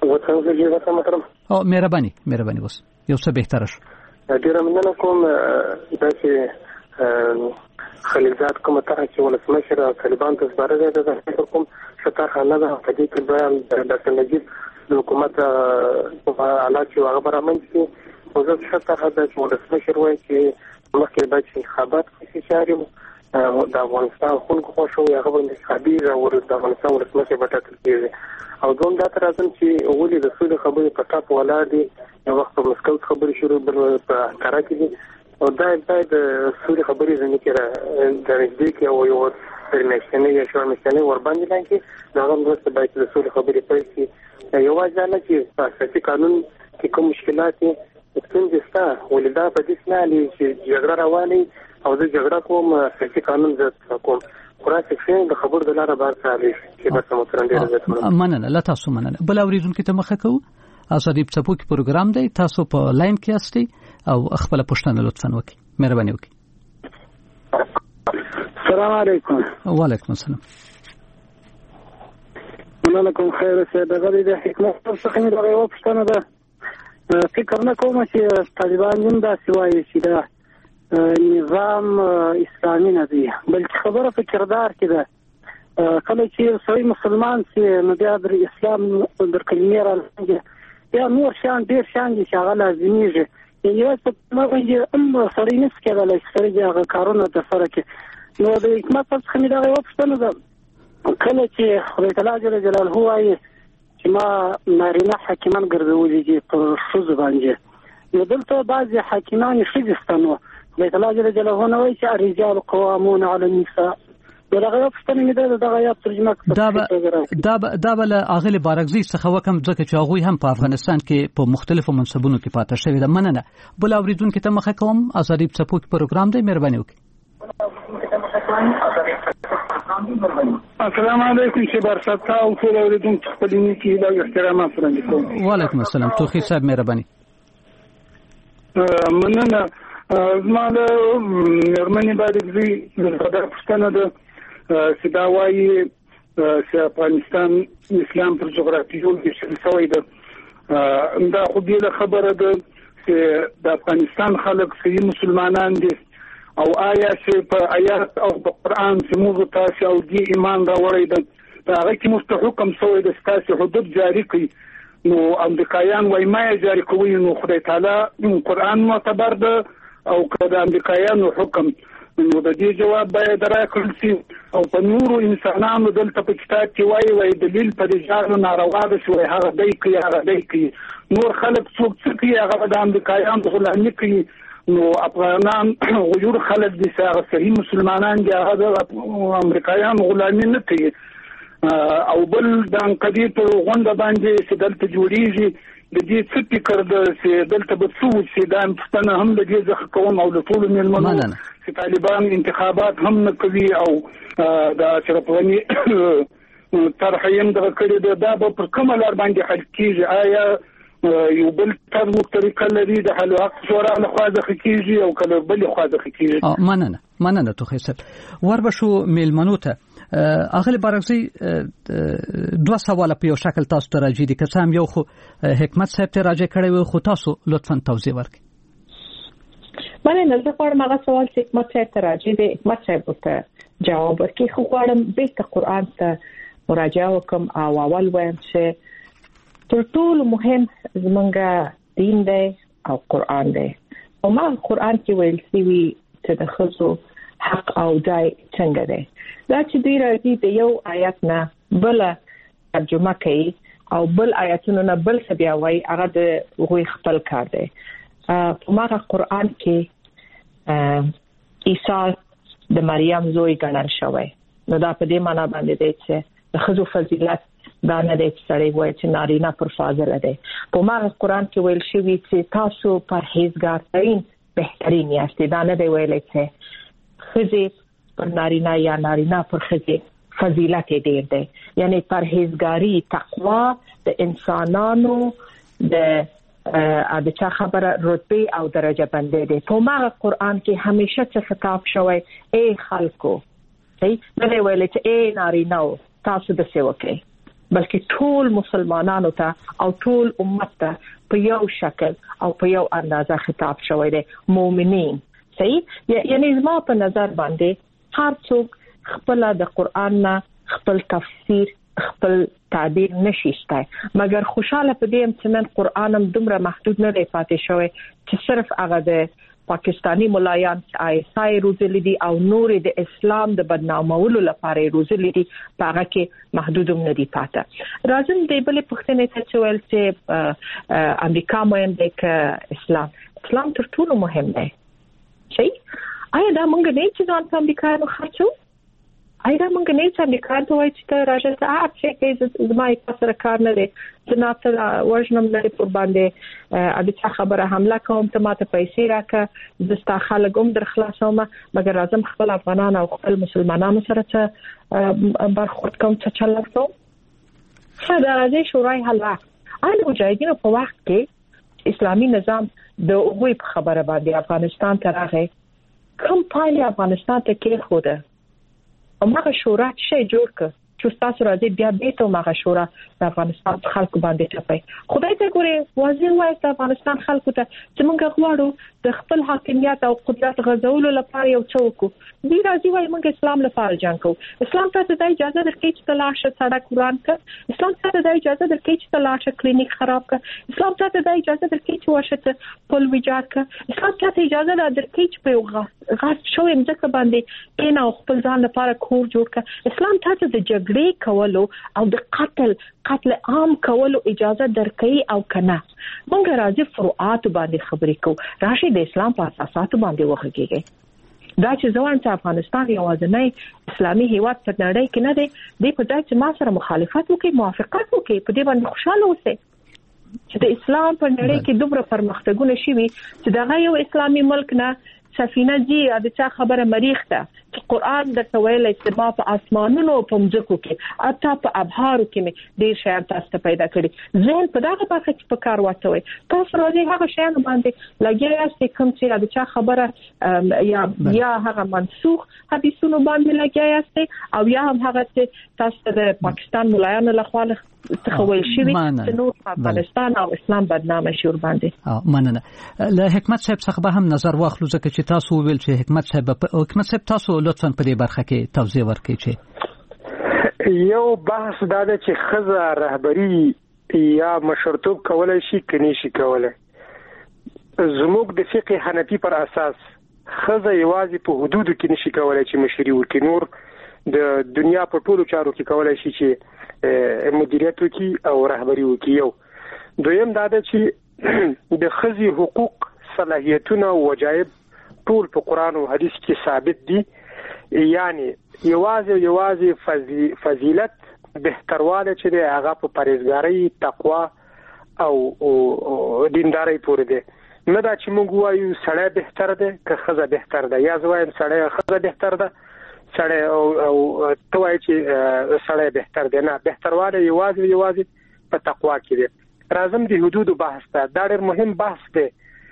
او مهرباني مهرباني اوس یو څه بهتره شو. ډېره مننه کوم. دا چې خلیلزاد کومه طرح چې ولسمشر طالبان ته سپاره دی د فکر کوم ښه طرحه نه ده. په دې کې باید ډاکټر نجیب د حکومت په حالات چې هغه به رامنځته کړي. خو زه ښه طرحه ده چې ولسمشر وایي چې مخکې باید چې انتخابات وشي چې د افغانستان خلکو خوښ وي، هغه به انتخابي د افغانستان ولسمشر به ټاکل کېږي. او دوم دا ته راځم چې ولې د سولې خبرې په ټاپ ولاړ دي، یو وخت په مسکو خبرې شروع بل په انکارا کې دي، او دا باید د سولې خبرې زموږ کې د نږدې کې او یو پرمیشنې یا شور میشنې ور باندې لاندې دا هم درته باید د سولې خبرې پیل شي. یوازې نه چې په اساسي قانون کې کوم مشکلات دي څنګه ستا ولدا په دې سنالي چې جګړه رواني او د جګړه کوم اساسي قانون زده کوم خلاصې څنګه د خبرو د لاره بار سالي چې بس مترن ډیر زده مننه. لا تاسو مننه. بل اوریدونکو ته مخه کوو. ازادي څپوکي پروګرام دی، تاسو په لاین کې یاستئ او خپل پوښتنه لطفا وکړئ. مهرباني وکړئ. السلام علیکم. وعلیکم السلام. مننه کوم. خیر شه دغه د حکمت څخه مې دا یو پوښتنه ده. فکر نه کوم چې طالبان هم دا سوایي چې دا نظام اسلامي نه دی، بلکې خبره په کردار کې ده. کله چې سوی مسلمان سي نو بیا د اسلام در کلمې را لږه یا نور شان ډیر شان دي چې هغه لازميږي. یو څه ما باندې هم سړی نس کېدل چې سړی هغه کارونه د سره کې. نو د حکمت څخه مې دا یو پوښتنه ده. کله چې خدای تعالی جل جلاله وايي ما نارینه حاکمان ګرځولي دي پر ښځو باندې، نو دلته بعضې حاکمان ښځې ستنو خدای تعالی جل جلاله نه وایي چې الرجال قوامون علی النساء. نو دغه یو پوښتنه مې ده دغه یاد ترجمه کړه. دا به له اغلې بارکزي څخه وکم ځکه چې هغوی هم په افغانستان کې په مختلفو منصبونو کې پاته شوي ده. مننه. بل اوریدونکي ته مخه کوم. ازادي څپوکي پروګرام دی، مهرباني وکړئ. السلام علیکم. چې برستا او ټول اوریدونکو خپل نیکی له احترام سره کوم. وعلیکم السلام. توخی صاحب مهرباني. مننه. زما د نرمنې بارکزي د پښتنه ده چې دا وایي چې افغانستان اسلام پر جغرافیو کې شوی ده. دا خو دې خبره ده چې د افغانستان خلک صحیح مسلمانان دي او آیا چې په آیات او په قرآن چې موږ تاسو او دې ایمان راوړی ده هغه کې مستحکم شوی د تاسو حدود جاری کړي. نو امریکایان وایي ما جاری کوي، نو خدای تعالی قرآن معتبر ده او که د امریکایانو حکم، نو د دې جواب باید راکړل شي. او په نورو انسانانو دلته په کتاب کې وایي وایي دلیل په رجالو ناروا ده چې وایي هغه دی کوي هغه دی کوي، نور خلک څوک څه کوي هغه د امریکایانو غلامي کوي. نو افغانان غیور خلک دي چې هغه صحیح مسلمانان دي، هغه د امریکایانو غلامي نه کوي. او بل د انقدې په غونډه باندې چې دلته جوړیږي د دې څه فکر ده چې دلته به څه وشي، دا پوښتنه هم د دې څخه کوم او د ټولو مېلمنو چې طالبان انتخابات هم نه کوي او د اشرف غني طرح یې هم دغه کړې ده، دا به پر کومه لار باندې حل کېږي؟ آیا یو بل ترمو طریقه لري د حل حق شورا لخوا څخه کېږي او کله بلې خوا څخه کېږي؟ مننه مننه توخی صاحب. وربشو مېلمنو ته اغلی بارکزی دوه سواله په یو شکل تاسو ته راځي دي، که څه هم یو خو حکمت صاحب ته راځي کړی وي، خو تاسو لطفا توضیح ورکړئ. باندې نه زه غواړم هغه سوال چې حکمت صاحب ته راځي دی حکمت صاحب ته جواب ورکړي، خو غواړم بیرته قرآن ته مراجعه وکم او اول وایم چې تر ټولو مهم زمونږ دین دی او قرآن دی. او ما قرآن کې ویل شوي چې د ښځو حق او ځای څنګه دی، دا چې دوی راځي د یو آیت نه بل ترجمه کوي او بل آیتونو نه بل څه بیا وایي، هغه د هغوی خپل کار دی. په ماغه قرآن کې عیسی د مریم زوی ګڼل شوی، نو دا په دې معنا باندې دی چې د ښځو فضیلت دا نه دی چې سړی وایي چې نارینه پر فاضله دی. په ماغه قرآن کې ویل شوي چې تاسو پرهیزګارترین بهترین یاستئ، دا نه دی ویلی چې ښځې پر نارینه یا نارینه پر ښځې فضیلت ډیر دی. یعنی پرهیزګاری تقوا د انسانانو د د چا خبره رتبه او درجه بندي دي. په ماغه قرآن کې همیشه څه خطاب شوی اے خلکو، صحیح نه دی ویل چې اے نارینه تاسو د څه وکړئ، بلکې ټول مسلمانانو ته او ټول امت ته په یو شکل او په یو اندازه خطاب شوی دی، مؤمنین. صحیح، یعنی زما په نظر باندې هر څوک خپل د قرآن نه خپل تفسیر خپل تعبیر نشيسته، مګر خوشاله په دې چې نن قرآن هم دومره محدود نه دی پاتې شوی چې صرف هغه د پاکستانی ملایان آیسای روزلی دي او نور د اسلام د بدنامولو لپاره روزلی دي، په هغه کې محدود هم نه دي پاتې. راځم د بلې پوښتنې ته چې ویل چې امریکا مهم دی که اسلام، اسلام تر ټولو مهم دی. صحیح، آیا دا مونږ نه چې ځان په امریکایانو خرڅو؟ آیا دا مونږ نه چې امریکایان ته وایي چې ته راځه ته هر څه کې زما یې سره کار نه دی، زه نه ته ورژنم نه پر باندې د چا خبره حمله کوم، ته ماته پیسې راکړه، زه ستا خلک هم در خلاصوم، مګر راځم خپل افغانان او خپل مسلمانانو سره څه برخورد کوم، څه چل کوم. ښه، د راځي شورای حل وخت آیا د مجاهدینو په وخت کې اسلامي نظام د هغوی په خبره باندې افغانستان ته راغی، کوم پایلې افغانستان ته کېښوده او ماغه شورا شي جوړ ک چې تاسو راځي بیا بیت او ماغه شورا د افغانستان خلکو باندې چپای. خدای ته ګوره واضح وایي د افغانستان خلکو ته چې موږ غواړو د خپل حاکمیت او قدرت غځولو لپاره یو څه وکړو. دوی راځي وایي موږ اسلام لپاره جنګ کوو. اسلام ته د اجازه درکړي چې تلاشه سړک وران کړي، اسلام ته د اجازه درکړي چې تلاشه کلینیک خراب کړي، اسلام ته د اجازه درکړي چې واشته پل ویجاړ کړي، اسلام ته اجازه درکړي چې په یو غاصب شوی مځکه باندې کېنه او خپل ځان لپاره کور جوړ کړي. اسلام ته د جګړې کولو او د قتل قتل عام کولو اجازه درکړي او کنه. موږ راځي فروعات باندې خبرې کوو، راشي د اسلام په اساساتو باندې وغږیږي. دا چې ځوان چې افغانستان یوازینی اسلامي هیواد په نړۍ کې نه دی، د په ځای چې ما سره مخالفت وکړي، موافقت وکړي، په دې باندې خوشاله اوسئ چې د اسلام په نړۍ کې دومره پرمختګونه شوي چې دغه یو اسلامي ملک نه سفینه جی د چا خبره مریخ ته چې قرآن درته ویلی چې ما په اسمانونو په مځکو کې حتی په ابحارو کې مې ډېر شیان تاسو ته پیدا کړي، ذهن په دغه برخه کې په کار واچوئ. تاسو راځئ هغه شیانو باندې لګیا یاستئ کوم چې د چا خبره یا یا هغه منسوخ حدیثونو باندې لګیا یاستئ او یا هم هغه چې تاسو د پاکستان ملایانو لخوا څخه ویل شوي چې نور افغانستان او اسلام بدنامه شي ورباندې. مننه. له حکمت صاحب څخه به هم نظر واخلو ځکه چې تاسو ویل چې حکمت صاحب حکمت صاحب تاسو لطفاً په دې برخه کې توضیح ورکړئ. چې یو بحث دا ده چې ښځه رهبري یا مشرتوب کولای شي کني شي کولای. زموږ د فقه حنفي پر اساس خزه یوازې په حدودو کې نشي کولای چې مشري وکړي، نور د دنیا په ټولو چارو کې کولای شي چې مدیریت وکړي او رهبري وکړي. یو دویم دا ده چې د خزي حقوق، صلاحیتونه او وجایب ټول په قرآن او حدیث کې ثابت دي. یعنی یوازې یوازې فضیلت بهترواله چې دی هغه په پرهیزګارۍ، تقوا او دیندارۍ پورې دی. نه دا چې موږ وایو سړی بهتر دی که ښځه بهتر ده، یا زه وایم سړی ښځه بهتر ده، سړی او ته وایې چې سړی بهتر دی. نه، بهترواله یوازې یوازې په تقوا کې دی. راځم د حدودو بحث ته. دا ډېر مهم بحث دی.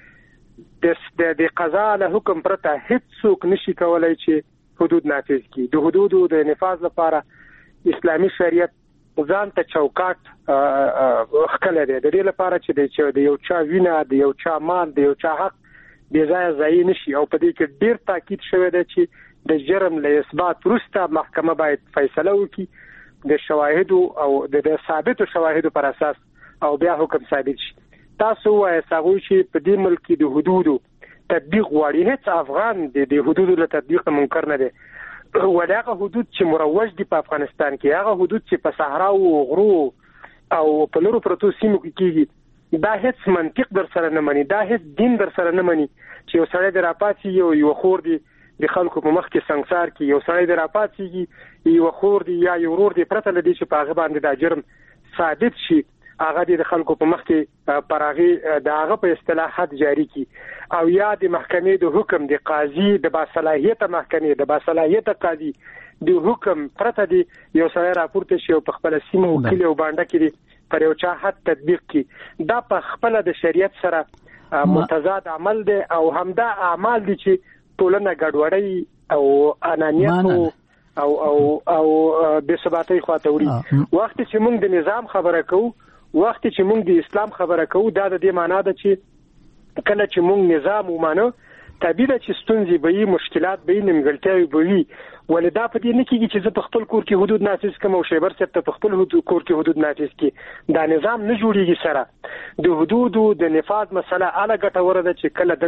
د قضا له حکم پرته هیڅ څوک نشي کولای چې حدود نافذ کړي. د حدودو د نفاذ لپاره اسلامي شریعت ځان ته چوکاټ ښکلی دی، د دې لپاره چې د یو چا وینه، د یو چا مال، د یو چا حق بې ځایه ضایع نشي. او په دې کې ډېر تاکید شوی دی چې د جرم له اثبات وروسته محکمه باید فیصله وکړي د شواهدو او د ثابتو شواهدو پر اساس، او بیا حکم ثابت شي. تاسو وایئ هغوی چې په دې ملک کې د حدودو تطبیق غواړي. هیڅ افغان د حدودو له تطبیق منکر نه دی، ولې هغه حدود چې مروج دي په افغانستان کې، هغه حدود چې په صحرا او غرو او په لرو پرتو سیمو کې کېږي، دا هیڅ منطق در سره نه مني، دا هیڅ دین در سره نه مني چې یو سړی د راپاتې یو یو خور دی د خلکو په مخ کې سنگسار کې، یو سړی د راپاتې یو خور دی یا یو ورور دی پرته لدی چې په هغه باندې دا جرم ثابت شي، هغه د خلکو په مخ کې پراغي د هغه په اصطلاحات جاری کی، او یا د محکمې د حکم د قاضي د باصلاحیت محکمې د باصلاحیت قاضي د حکم پرته دی یو سړی راپورته شي او په خپل سیمه او کلی او باندې کې پر یو چا حد تطبیق کی. دا په خپل د شریعت سره متضاد عمل دی، او همدا اعمال دي چې ټولنه ګډوډي او انانیت او او او بې ثباتۍ خواته وړي. وخت چې موږ د نظام خبره کوو، وخت چې موږ د اسلام خبره کوو، دا د دې معنا ده چې کله چې موږ نظام ومانو طبیعي ده چې ستونزې به وي، مشکلات به وي، نیمګړتیاوې به وي. ولې دا په دې نه کېږي چې زه په خپل کور کې حدود نافذ کړم او شیبر صاحب ته په خپل کور کې حدود نافذ کړي. دا نظام نه جوړېږي سره. د حدودو د نفاذ مسله هله ګټوره ده چې کله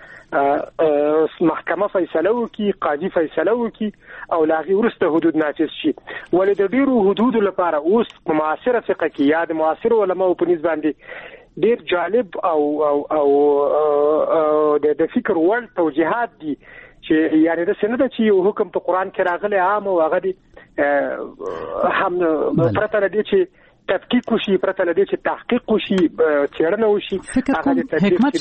دلته محکمه فیصله وکړي، قاضي فیصله وکړي او له هغې وروسته حدود نافذ شي. ولې د ډېرو حدودو لپاره اوس په معاصره فقه کې یا د معاصرو علماو په نسبت باندې ډېر جالب او او او د فکر وړ توجیهات دي چې یعنی د سند چې یو حکم په قران کې راغلی عام او هغه دي هم پرته لدی چې تحقیق وشي، پرته لدی چې تحقیق وشي، چیرنه وشي. هغه د حکمت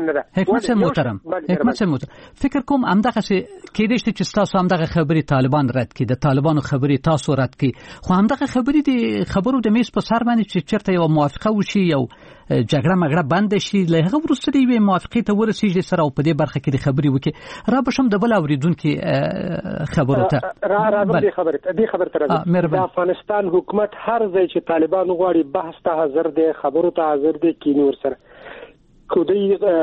څخه محترم حکمت څخه محترم فکر کوم همدغه کې دې چې تاسو همدغه خبري طالبان رد کړي، د طالبانو خبري تاسو رد کړي، خو همدغه خبري د خبرو د میز په سر باندې چې چرته یو موافقه وشي، یو جګړه مګړه بند شي، له هغه وروسته دی وي موافقه ته ورسیږي سره او په دې برخه کې د خبري وکي. را بشم د بل اوریدونکو خبرو ته را راځم دې خبره دې خبره تر د افغانستان حکومت هر ځای چې طالبان غواړي بحث ته حاضر دي، خبرو ته حاضر دي، کینی ور سره کودی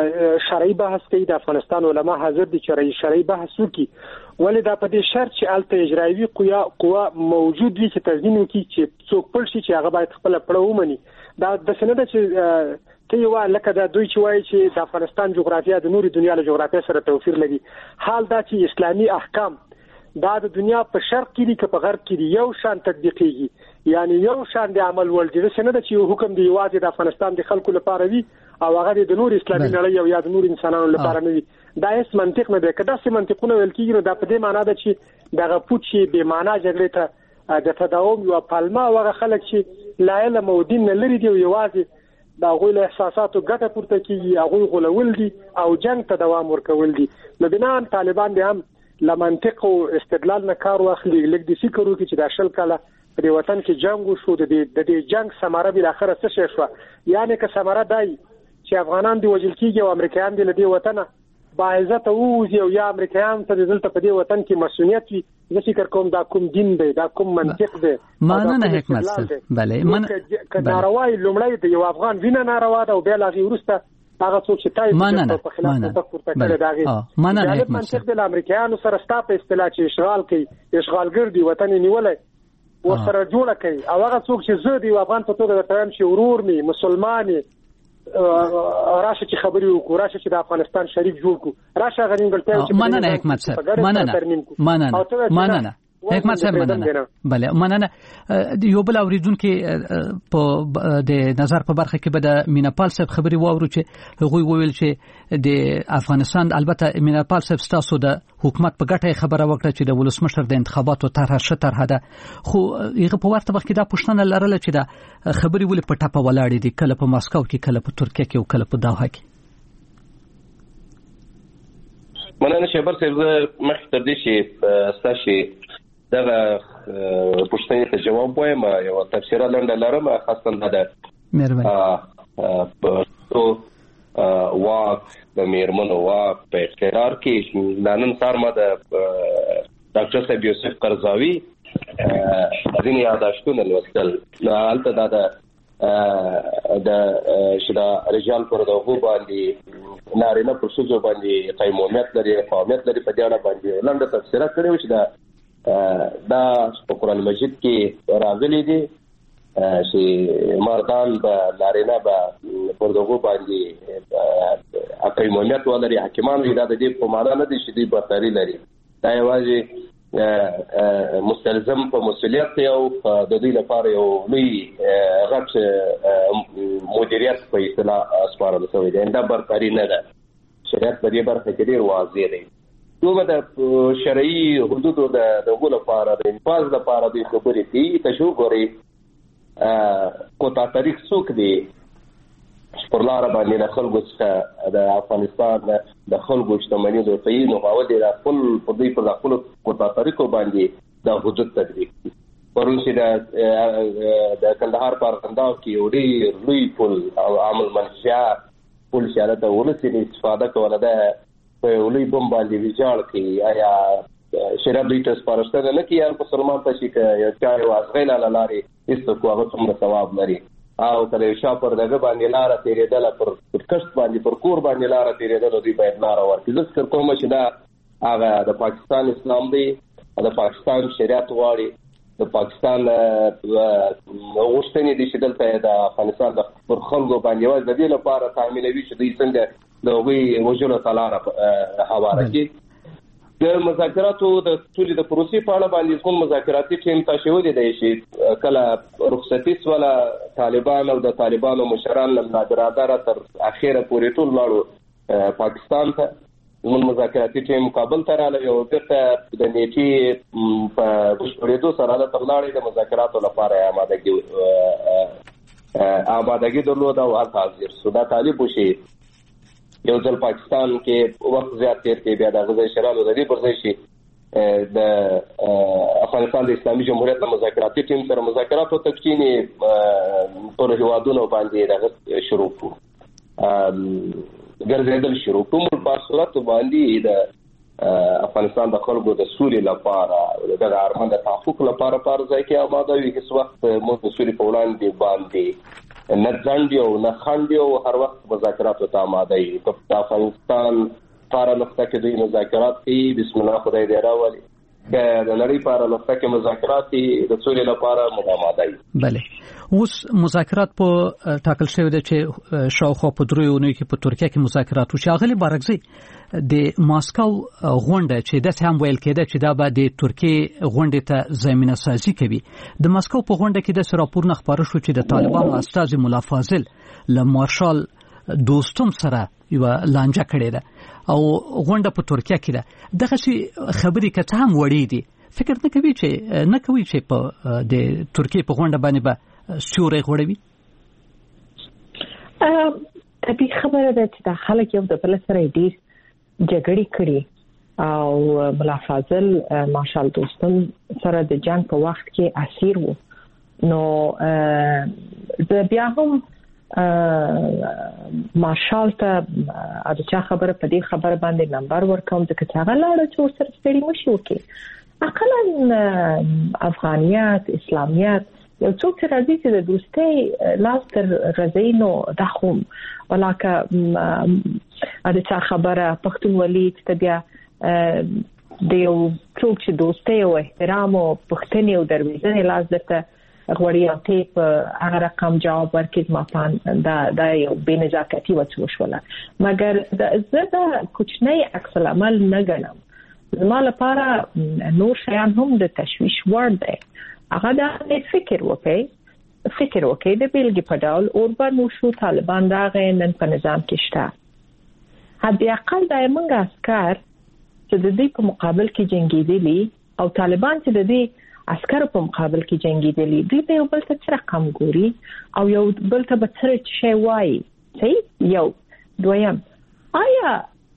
شرعي بحث کوي. د افغانستان علما حاضر دي چې شرعي بحث وکړي. ولې دا په دې شرط چې الته اجرایي قوا قوا موجود وي چې تضمین وکړي چې څوک پړ شي چې هغه باید خپل پړه ومني. دا د سند چې ته یو لکه دا دوی چې وایي چې د افغانستان جغرافیه د نوري دنیا له جغرافیه سره توفیر لري. حال دا چې اسلامي احکام دا د دنیا په شرق کې دي که په غرب کې دي یو شان تطبیقيږي، یعنی یو شان د عمل ول دي. څنګه د چې حکم دی یوازې د افغانستان د خلکو لپاره وي او هغه د نور اسلامي نړۍ او یا د نور انسانانو لپاره نه وي. دا هیڅ منطق نه دی. کله چې منطقونه ویل کېږي دا په دې معنی ده چې دغه پوچي به معنا جګړه ته د تداوم یو پالما هغه خلک چې لا علم او دین نه لري دی یوازې دا غوی له احساساتو ګټه پورته کیږي، هغه غولول دي او جنگ ته دوام ورکول دي. نو بنان طالبان به هم لمنطق او استدلال نه کار واخلي، لکه د فکر وکړي چې د شل کاله په دې وطن کې جنگ وشو، د دې د دې جنگ ثمره بل اخره څه شي شو. یعنی که ثمره دای چې افغانان دی وجل کیږي او امریکایان دی له دې وطن باعزت ووزي او یا امریکایان ته دلته په دې وطن کې مسؤلیت وي، زه فکر کوم دا کوم دین دی، دا کوم منطق دی. مننه حکمت صاحب. بله من که ناروای لومړی د یو افغان وینه ناروا ده او بیا لاغي ورسته هغه څوک چې تای په خلاف تصور پورته کړی داغي مننه منطق د امریکایانو سره ستا په اصطلاح چې اشغال کوي، اشغالګر دی وطن نیولای ورسره جوړه کوي، او هغه څوک چې زه دی افغان په توګه د تایم چې ورور می مسلمانې راشه چې خبرې وکړو، راشه چې د افغانستان شریک جوړ کړو، راشه غنیمګلتیا چې مننه حکمت صاحب، مننه مننه مننه حکمت صاحب، مننه. بله مننه. یو بل اوریدونکو په د نظر په برخه کې به د میناپال صاحب خبري واورو چې هغوی وویل چې د افغانستان، البته میناپال صاحب ستاسو د حکومت په ګټه خبره وکړه چې د ولسمشر د انتخاباتو طرحه شه طرحه ده، خو هغه په ورته وخت کې دا پوښتنه لرله چې دا خبري ولې په ټاپه ولاړې دي، کله په ماسکو کې، کله په ترکیه کې او کله په دوحه کې. مننه شیبر صاحب، مخکې تر دې چې ستاسو دغه پوښتنې ته جواب وایم یو تفسیره لنډه لرم، خاصه ده مهرباني په واک د میرمنو واک په اختیار کې. نن سهار ما د ډاکټر صاحب یوسف قرضاوي ځینې یاداشتونه لوستل، هلته دا د د شدا رجال پر دغه باندې نارینه پر ښځو باندې قیمومیت لري، قومیت لري، په دې اړه باندې لنډه تفسیره کړې و چې دا دا په قرآن مجید کې راغلي دي چې مردان به نارینه به پر دغه باندې قیمومیت ولري، حاکمان وي. دا د دې په معنا نه دي چې دوی برتري لري، دا یوازې مستلزم په مسؤلیت او د دوی لپاره یو لوی غټ مدیریت په اصطلاح سپارل شوی دی. دا برتري نه ده، شریعت په دې برخه کې ډېر واضح دی. دوی د شرعي حدودو د دغه لپاره د انفاذ لپاره د خبرې دي. تاسو ګورئ کوتا تاریخ څوک دی پر لار باندې د خلکو څخه د افغانستان د خلکو شتمنۍ د توین او باندې د خپل په دې په خپل کوتا تاریخو باندې د حدود تدریک پرون چې د کندهار په کندهار کې وړي لوی پل او عامل منشا پل شاله د ولسي استفاده کوله ده په لوی بم باندې ویجاړ کی. آیا شراب دې تاسو پرسته نه کیان په سرمان ته چې یو چا وازغې لاله لاري هیڅ کو هغه څومره ثواب لري، او کله شا پر دغه باندې لار تیرېدل، پر کښت باندې پر کور باندې لار تیرېدل، دوی باید لار ورکړي. ځکه کوم چې دا هغه د پاکستان اسلام دی، د پاکستان شریعت غواړي، د پاکستان غوښتنې دي چې دلته د افغانستان د پر خلکو باندې واځي د دې لپاره تعاملوي چې دوی څنګه د وی وجوله تعالی حواله کی. د مذاکراتو د ټولې د پروسې په اړه باندې کوم مذاکراتي ټیم تاسو ولې دی چې کله رخصتي ولا طالبان او د طالبانو مشران له برادر تر اخیره پورې ټول لاړو پاکستان ته. زموږ مذاکراتي ټیم کابل ته راغلی او بیرته د نیټې په بشپړېدو سره د تغلاړې د مذاکراتو لپاره آمادګي آمادګي درلوده او هلته حاضر شو. دا طالب وشي یو ځل پاکستان کې وخت زیات تیر کې بیا د غزا شرالو د دې پر ځای شي د افغانستان د اسلامي جمهوریت د مذاکراتي ټیم سره مذاکراتو تکچینی پر هوادونو باندې دغه شروع کړو ګرځېدل شروع کوم په صورت باندې د افغانستان د خلکو د سولې لپاره د ارمان د تحقق لپاره پر ځای کې آماده وي. هیڅ وخت موږ د سولې په وړاندې باندې نه ځنډ او نه خنډ او هر وخت مذاکراتو ته آماده یو. په افغانستان لپاره نقطه کې دوی مذاکرات کوي، بسم الله خدای دې راولي. د نړۍ لپاره نقطه کې مذاکرات د سولې لپاره آماده یو. بله، اوس مذاکرات په ټاکل شوی دی چې شاوخوا په دریو اونیو کې په ترکیه کې مذاکرات وشي. اغلی بارکزی د ماسکو غونډه چې د هم ویل کېده چې دا به د ترکیه غونډه ته زمينه سازي کوي. د ماسکو په غونډه کې د راپور نه خبره شو چې د طالبانو استاذ مولا فاضل له مارشال دوستم سره یو لانجه کړې ده او غونډه په ترکیه کې ده. دغه شی خبرې کته هم وړې دي. فکر نه کوي چې نه کوي چې په د ترکیه په غونډه باندې به سیوري غوړوي؟ ا طبي خبره ده چې د خلک یو د بل سره ډیر جګړې کړي او مولا فاضل مارشال دوستم سره د جنگ په وخت کې اسیر وو. نو د بیا هم مارشال ته اته خبره په دې خبره باندې نمبر ورکوم چې څنګه لاړ چې سره ستړي مشي وکي. اقلا افغانیت اسلامیت یو څوک چې راځي چې د دوستۍ لاس تر رضینو دخوم ولکه اته خبره پښتونولي چې بیا د یو څوک چې دوستۍ او احترام او پښتني او درویزنې لاس درته غوړي او ټیپ هغه رقم جواب ورکړ ما پان دا د یو بنزاکتی وڅوشوله مګر د زړه کوچنی عکس العمل نه ګڼم زما لپاره نور شیان هم د تشویش وړ دی هغه د فکر وکړي فکر وکړي د بیلګې په ډول اوربن وشو طالبان راغې نن په نظام کې شته حد اقل د موږ عسكر چې د دې په مقابل کې جنگیدلي او طالبان چې د دې عسكر په مقابل کې جنگیدلي دوی په یو بل څه رقم ګوري او یو بل ته به څه شي وایي صحیح یو دویم آیا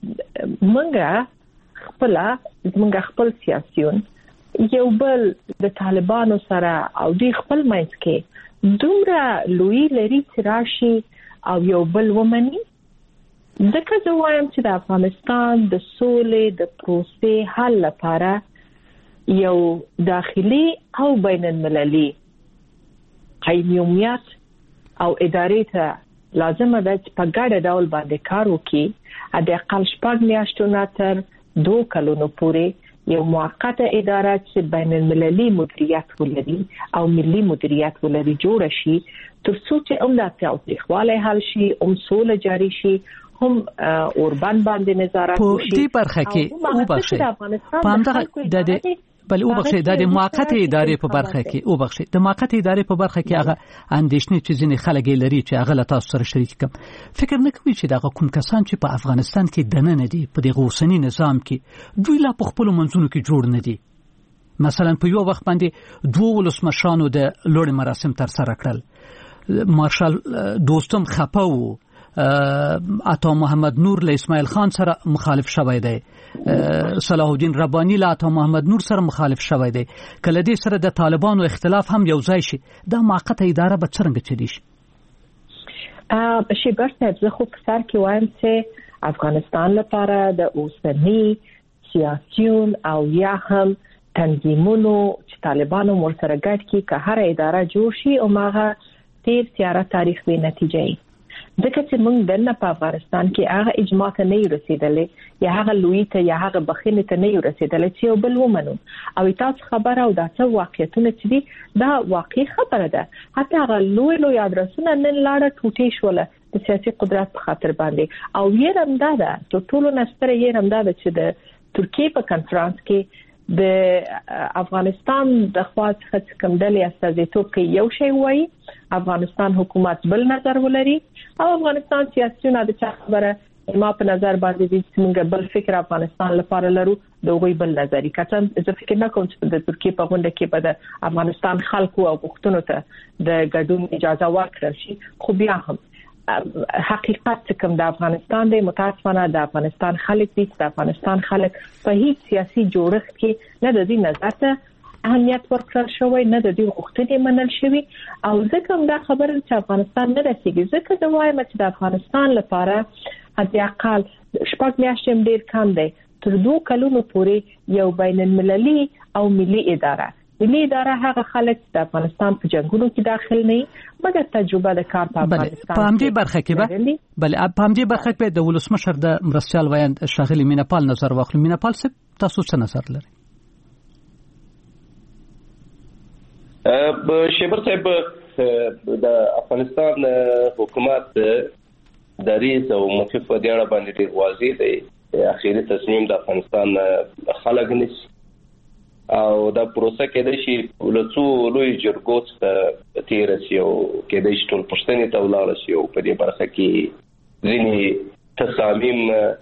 موږ خپل موږ خپل سیاسيون یو بل د طالبانو سره او دوی خپل مینس کې دومره لوی لري چې راشي او یو بل ومني ځکه زه وایم چې د افغانستان د سولې د پروسې حل لپاره یو داخلي او بین المللي قیمومیت او ادارې ته لازمه ده چې په ګډه ډول باندې کار وکړي د اقل شپږ میاشتو نه تر دوه کلونو پورې یو موقته اداره چې بین المللي مدیریت ولري او ملي مدیریت ولري جوړ شي تر څو چې هم د تاوتریخوالي حل شي هم سوله جاري شي هم اوربان باندې نظارت وشي په دې برخه کې او بخښي په همدغه د دې بل او بخښي د موقته ادارې په برخه کې او بخښي د موقته ادارې په برخه کې هغه اندېشنې چې ځینې خلک لري چې هغه له تاسو سره شریک کوم فکر نه کوي چې دغه کوم کسان چې په افغانستان کې دننه دي په دغه اوسنی نظام کې دوی لا په خپل منځونو کې جوړ نه دي مثلا په یو وخت باندې دوه ولسمشرانو د لوړ مراسم تر سره کړل مارشال دوستم خپاو عطا محمد نور له اسماعیل خان سره مخالف شوی دی صلاح الدین ربانی له عطا محمد نور سره مخالف شوی دی کله دې سره د طالبانو اختلاف هم یو ځای شي دا موقته اداره به څنګه چلی شي ا شیبر صاحب زه خو په سر کې وایم چې افغانستان لپاره د اوسنی سیاسيون او یا هم تنظیمونو چې طالبانو ورسره ګډ کی که هر اداره جوړ شي او ماغه تیر تیاره تاریخ به نتیجه ځکه چې موږ دنه په افغانستان کې هغه اجماع ته نه رسیدلې یا هغه لوی ته یا هغه بخښنه ته نه رسیدلې چې یو بل ومنو او تاسو خبره او دا څه واقعیتونه چې دي دا واقعي خبره ده حتی هغه لوی لوی ادرسونه نن لاړه ټوټې شوله د سیاسي قدرت په خاطر باندې او یې رمدا ده ټول ټول نستره یې رمدا ده چې د ترکیه په کانفرنس کې د افغانستان د خواص خص کمدلې استازیتوب کې یو شی وایي افغانستان حکومت بل نظر ولري او افغانستان سیاسيونه د چا خبره ما په نظر باندې د څنګه بل فکر افغانستان لپاره لرو د وی بل نظری کتن زه فکر نه کوم چې د ترکیه په غونډه کې به د افغانستان خلکو او غوښتنو ته د ګډون اجازه ورکړل شي خو بیا هم حقیقت کوم د افغانستان د متاسفانه د افغانستان خلک دي د افغانستان خلک په هیڅ سیاسي جوړښت کې نه د دې نظر ته اهمیت ورکړل شوی نه د دې غوښتنې منل شوی او ځکه دا خبره چې افغانستان نه رسیږي ځکه د وایم چې د افغانستان لپاره حتی اقل شپږ میاشتې ډیر کم دی تر دوه کلونو پورې یو بین المللي او ملي اداره ملي اداره هغه خلک د افغانستان په جنگونو کې داخل نه مګر تجربه د کار په افغانستان په همدې برخه کې به بل په همدې برخه کې د ولسمشر د مرستيال ویاند شاغلی مینپال نظر واخلو مینپال څه تاسو څه نظر لري شیبر صاحب د افغانستان حکومت دریز او موقف په اړه باندې ډیر واضح دی اخیری تصمیم د افغانستان خلک نشي او دا پروسه کې د شي ولڅو لوی جرګو څخه تیر شي او کې د شټول پښتنې ته ولاړ شي او په دې برخه کې ځینې تصامیم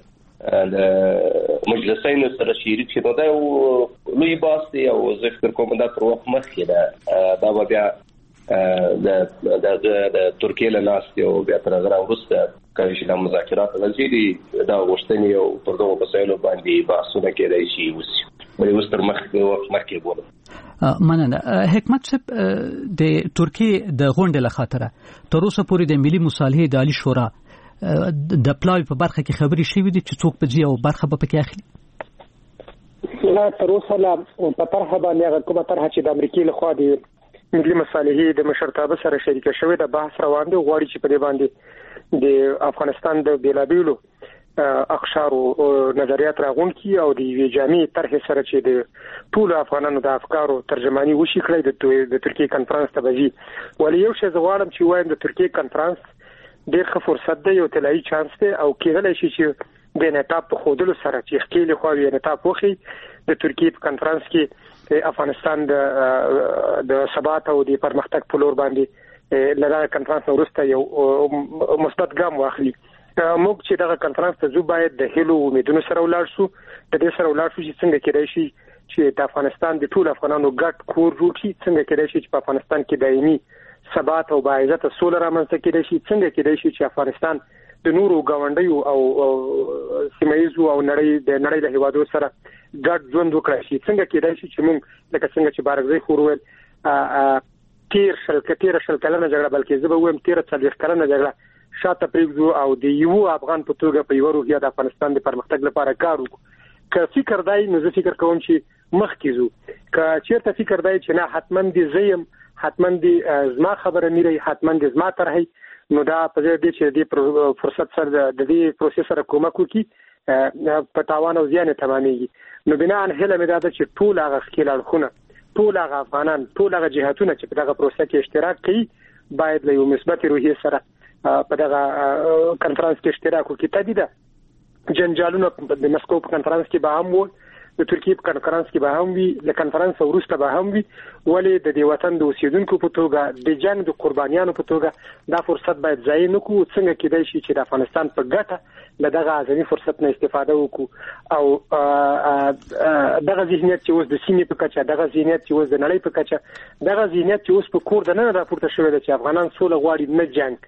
د مجلسین سره شریک شي نو دا لوی باس دی او زه فکر کوم دا تر وخت مخکې ده دا بیا د د ترکیه له لاس یو بیا تر هغه وروسته کله چې د مذاکرات لږی دا غوښتنې او پر دغه مسایلو باندې بحثونه کېدای شي وسی بلې وستر مخکې وخت مخکې بوله مننه حکمت صاحب د ترکیه د غونډې له خاطره تر اوسه پورې د ملي مصالحې د عالی شورا د پلاوی په برخه کې خبري شوې دي چې څوک په ځای او برخه په کې اخلي لا تر اوسه لا په طرحه باندې کومه طرحه چې د امریکای له خوا دی ملي مصالحې د مشرتابه سره شریک شوې د بحث روان دي غواړي چې په دې باندې د افغانستان د بیلابیلو اقشار او نظریات راغون کی او د یوې جامع طرح سره چې د ټول افغانانو د افکارو ترجمانی وشي کړی د ترکیه کانفرنس ته وځي. ولې یو شی زغواړم چې وایم د ترکیه کانفرنس ډېر ښه فرصت دی، یو طلایي چانس دی او کېدلی شي چې د انعطاف په ښودلو سره چې ښکېلې خواوې انعطاف وښي د ترکیې په کنفرانس کې افغانستان د د ثبات او د پرمختګ په لور باندې له دغه کنفرانس وروسته یو مثبت ګام واخلي. موږ چې دغه کنفرانس ته ځو باید د هیلو امیدونو سره ولاړ شو، د دې سره ولاړ شو چې څنګه کېدای شي چې د افغانستان د ټول افغانانو ګډ کور جوړ شي، څنګه کېدای شي چې په افغانستان کې دایمي ثبات او باعزته سوله رامنځته کېدای شي، څنګه کېدای شي چې افغانستان د نورو غونډیو او سیمایزو او نړۍ د نړۍ له هیوادو سره ګډ ژوند وکړي شي، څنګه کېدای شي چې موږ لکه څنګه چې بارګزی خورول تیر شل کتیر شل کلنه جګړه بلکې زه به وایم تیر څلوېښت کلنه جګړه شاته پرېږدو او د یو افغان په توګه په یو روحیه د افغانستان د پرمختګ لپاره کار وکړو. که فکر دی نو زه فکر کوم چې مخکې ځو، که چیرته فکر دی چې نه حتما دي زیم حتما دي زما خبره میری حتما دي زما طرحي، نو دا په دې چې د فرصت سره د دې پروسس سره کومک وکړي په تاوان او زیان تمامېږي. نو بنا ان هله مې دا چې ټول هغه ښکېل اړخونه، ټول هغه افغانان، ټول هغه جهاتونه چې په دغه پروسه کې اشتراک کوي باید له یو مثبت روحیې سره په دغه کنفرانس کې اشتراک وکړي. تدیده جنجالونه د مسکو په کنفرانس کې به هم وو، د ترکیه په کنفرانس کې به هم وي، د کنفرانس وروسته به هم وي، ولې د دې وطن د اوسیدونکو په توګه د جنگ د قربانیانو په توګه دا فرصت باید ضایع نه کړو. څنګه کېدای شي چې د افغانستان په ګټه له دغه اعظمي فرصت نه استفاده وکړو او دغه ذهنیت چې اوس د سیمې په کچه، دغه ذهنیت چې اوس د نړۍ په کچه، دغه ذهنیت چې اوس په کور د نه راپورته شوی دی چې افغانان سوله غواړي نه جنگ،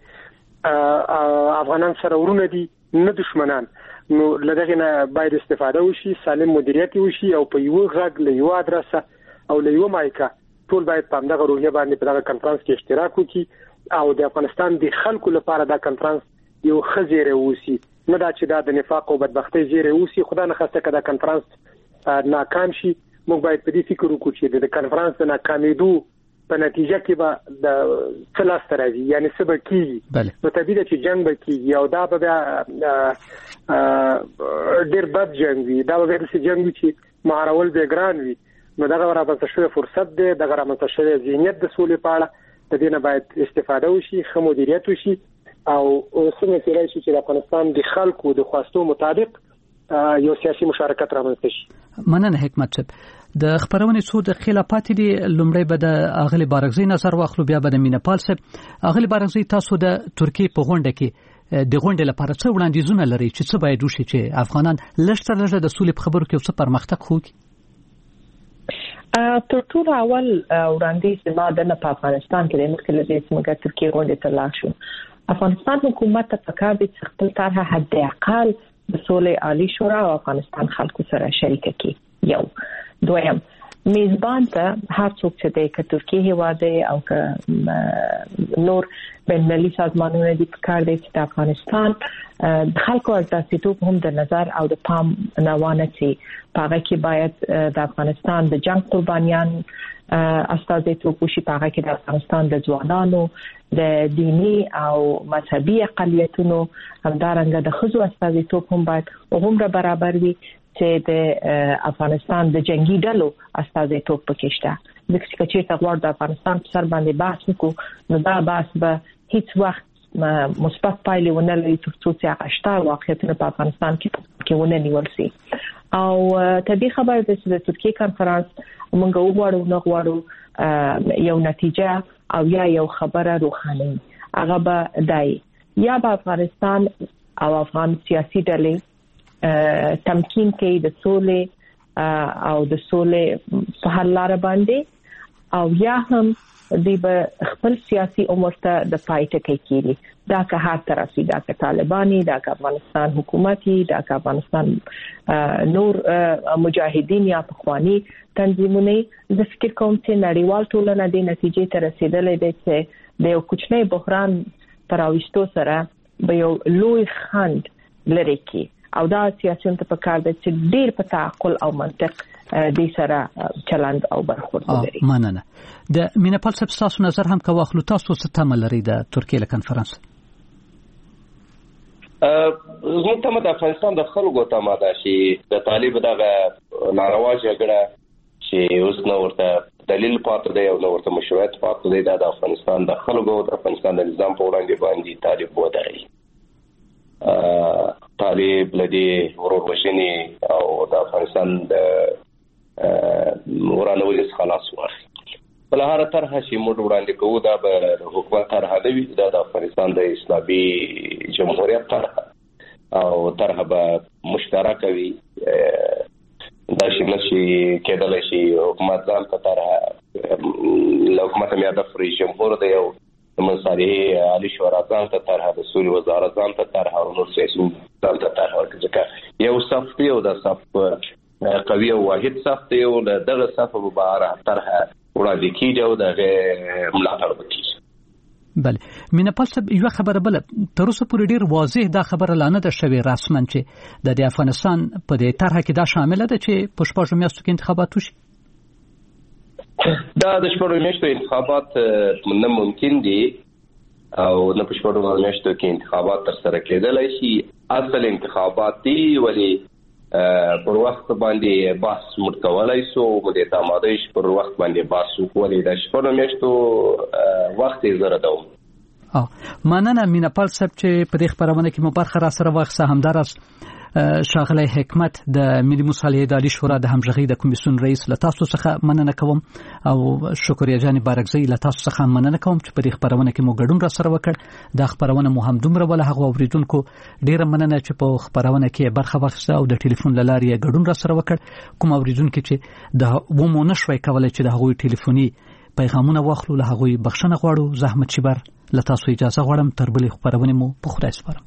افغانان سره ورونه دي نه دشمنان، نو لدغه نه باید استفاده وشي، سالم مدیریت وشي او په یو غږ له یو ادرسه او له یو مایکا ټول باید په دغه روحیه باندې په دغه کنفرانس کې اشتراک وکړي او د افغانستان د خلکو لپاره دا کنفرانس یو خزیره وسی، نه دا چې دا د نفاق او بدبختی زیره وسی. خدا نه خواسته که دا کنفرانس ناکام شي، موږ باید په دې فکر وکړو چې د کنفرانس د ناکامیدو په نتیجه کې به د څلاس تر راځي، یعنی څه به کیږي، نو طبیعي چې جنگ به کیږي او دا به ډېر بد جنگ وي، دا به داسې جنگ وي چې مهارول به ګران وي. نو دغه رامنځته شوی فرصت دی، دغه رامنځته شوی ذهنیت د سولې په اړه د دې نه باید استفاده وشي، ښه مدیریت وشي او څنګه کېدای شي چې د افغانستان د خلکو د خواستو مطابق یو سیاسي مشارکت رامنځته شي. مننه حکمت صاحب. د خبرونې څو د خلافات دي، لومړی به د اغلی بارغزی نظر واخلو، بیا به د مینپال صاحب. اغلی بارغزی، تاسو د ترکیه په غونډه کې د غونډې لپاره څه وړاندیزونه لري چې څه باید وشي چې افغانان لږ تر لږه د سولې په خبرو کې څه پرمختګ وکړي؟ تر ټولو اول وړاندیز ما د په افغانستان کې د مخکې له دې چې موږ ترکیه غونډې ته لاړ شو، افغانستان حکومت ته پکار دي چې خپل طرحه حد اقل د سولې عالی شورا او افغانستان خلکو سره شریک کړي. یو دویم، میزبان ته هر څوک چې د ترکیه هیواد او که نور بین‌المللي سازمانونه دي پکار دي چې د افغانستان د خلکو استازیتوب هم د نظر او د پام نوانه چې پاره کې باید د افغانستان د جنگ قربانیان استازیتوب وشي، پاره کې د افغانستان د ځوانانو، د دینی او مذهبي اقلیتونو، همدارنګه د ښځو استازیتوب هم باید هغومره برابر وي چې د افغانستان د جنگي ډلو استازیتوب پکې شته. ځکه چې چېرته غواړو د افغانستان په سر باندې بحث وکړو، نو دا بحث به هیڅ وخت مثبت پایلې ونه لري تر څو چې هغه شته واقعیتونه په افغانستان کې ونه نیول شي. او طبیعي خبره ده چې د ترکیه کنفرانس موږ وغواړو نه غواړو یو نتیجه او یا یو خبره روښانه هغه به دی، یا به افغانستان او افغان سیاسي ډلې تمکین کوي د سولې او د سولې په حل لار باندې، او یا هم دی به خپل سیاسي عمر ته د پای ټکی کیږي. دا که هر طرفي، دا که طالباني، دا که افغانستان حکومتي، دا که افغانستان نور مجاهدین یا پخوانی تنظیمونه، زه فکر کوم چې نړیوال ټولنه د نتیجې ته رسیدلې ده چې د یو کوچنی بحران پر راوستو سره به یو لوی خنډ لري کی، او دا سیاسيون ته پکار دي چې ډیر په تعقل او منطق دې سره چلند او برخورد لري. مننه. د مینپال صاحب تاسو نظر هم کا واخلو، تاسو څه تمه لري د ترکیه له کنفرانس؟ زموږ تمه د افغانستان د خلکو تمه ده چې د طالب دغه ناروا جګړه چې اوس نو ورته دلیل پاتې دی او نو ورته مشروعیت پاتې دی د افغانستان د خلکو د افغانستان د نظام په وړاندې باندې طالب ودرېږي. طالب لدی ورور وژنې او د افغانستان د ورانولو خلاص واخلي. بل هر طرح چې موږ وړاندې کوو دا به د حکومت طرح نه وي، دا د افغانستان د اسلامي جمهوریت طرح او طرح به مشترکه وي. دا چې نشي کېدلی شي حکومت ځان ته طرح له حکومت هم هدف رئیس جمهور دی او مصالحې عالی شورا ځان ته طرح د سولې وزارت ځان ته طرح او نور سیاسي ځان ته طرح ورکړي. ځکه یو صف دی او د صف قوي او واحد صف دی او دغه صف په باره طرح وړاندې کیږي او دغه ملاتړ وکړي. بله میناپال صاحب یو خبره بل تر اوسه پورې ډیر واضح دا خبره لانه ده شوی رسمن چې د افغانستان په دې طرح کې دا شامل ده چې په شپږو میاشتو کې انتخابات وشي. دا د شپږو میاشتو انتخابات نه ممکن دي او نه په شپږو میاشتو کې انتخابات تر سره کېدلای شي. اصل انتخابات دي ولی پر وخت باندې باس متکولای سو مدې تامادش پر وخت باندې باس وکولای د شپږو میاشتو وخت یې زره دوم. اه مننه میناپال صاحب چې په دې خبرونه کې مو برخه را سره واخصه همدارس شاغلی حکمت د ملي مصالحې اداري شورا د همغږي د کمیسیون رئیس له تاسو څخه مننه کوم او شکریا جان بارکزی له تاسو څخه مننه کوم چې په دې خبرونه کې مو ګډون را سره وکړ. دا خبرونه مو هم دومره ول هغه اوریدونکو ډیره مننه چې په خبرونه کې برخه واخیسته او د ټلیفون لارې ګډون را سره وکړ. کوم اوریدونکو چې د ومو نشوي کولای چې د هغوی ټلیفوني پیغامونه واخلو له هغوی بخښنه غواړو. زحمت شبر له تاسو اجازه غواړم تر بلې خبرونه مو په خدای سپارم.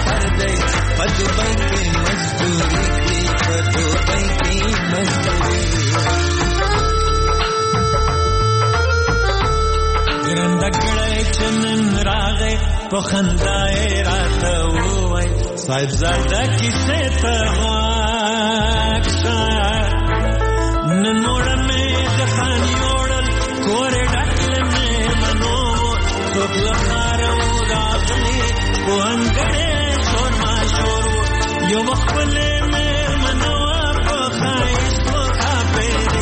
But the bank must do it, but the bank must do it. په خندا یې راته ووایي صاحب زاده کیسې ته غوږ شه نن موړه مې د خاني وړل کور یې ډک له مېلمنو څوک له ښاره و راغلي پوهنګړی شور ماشور و یو وخت ولې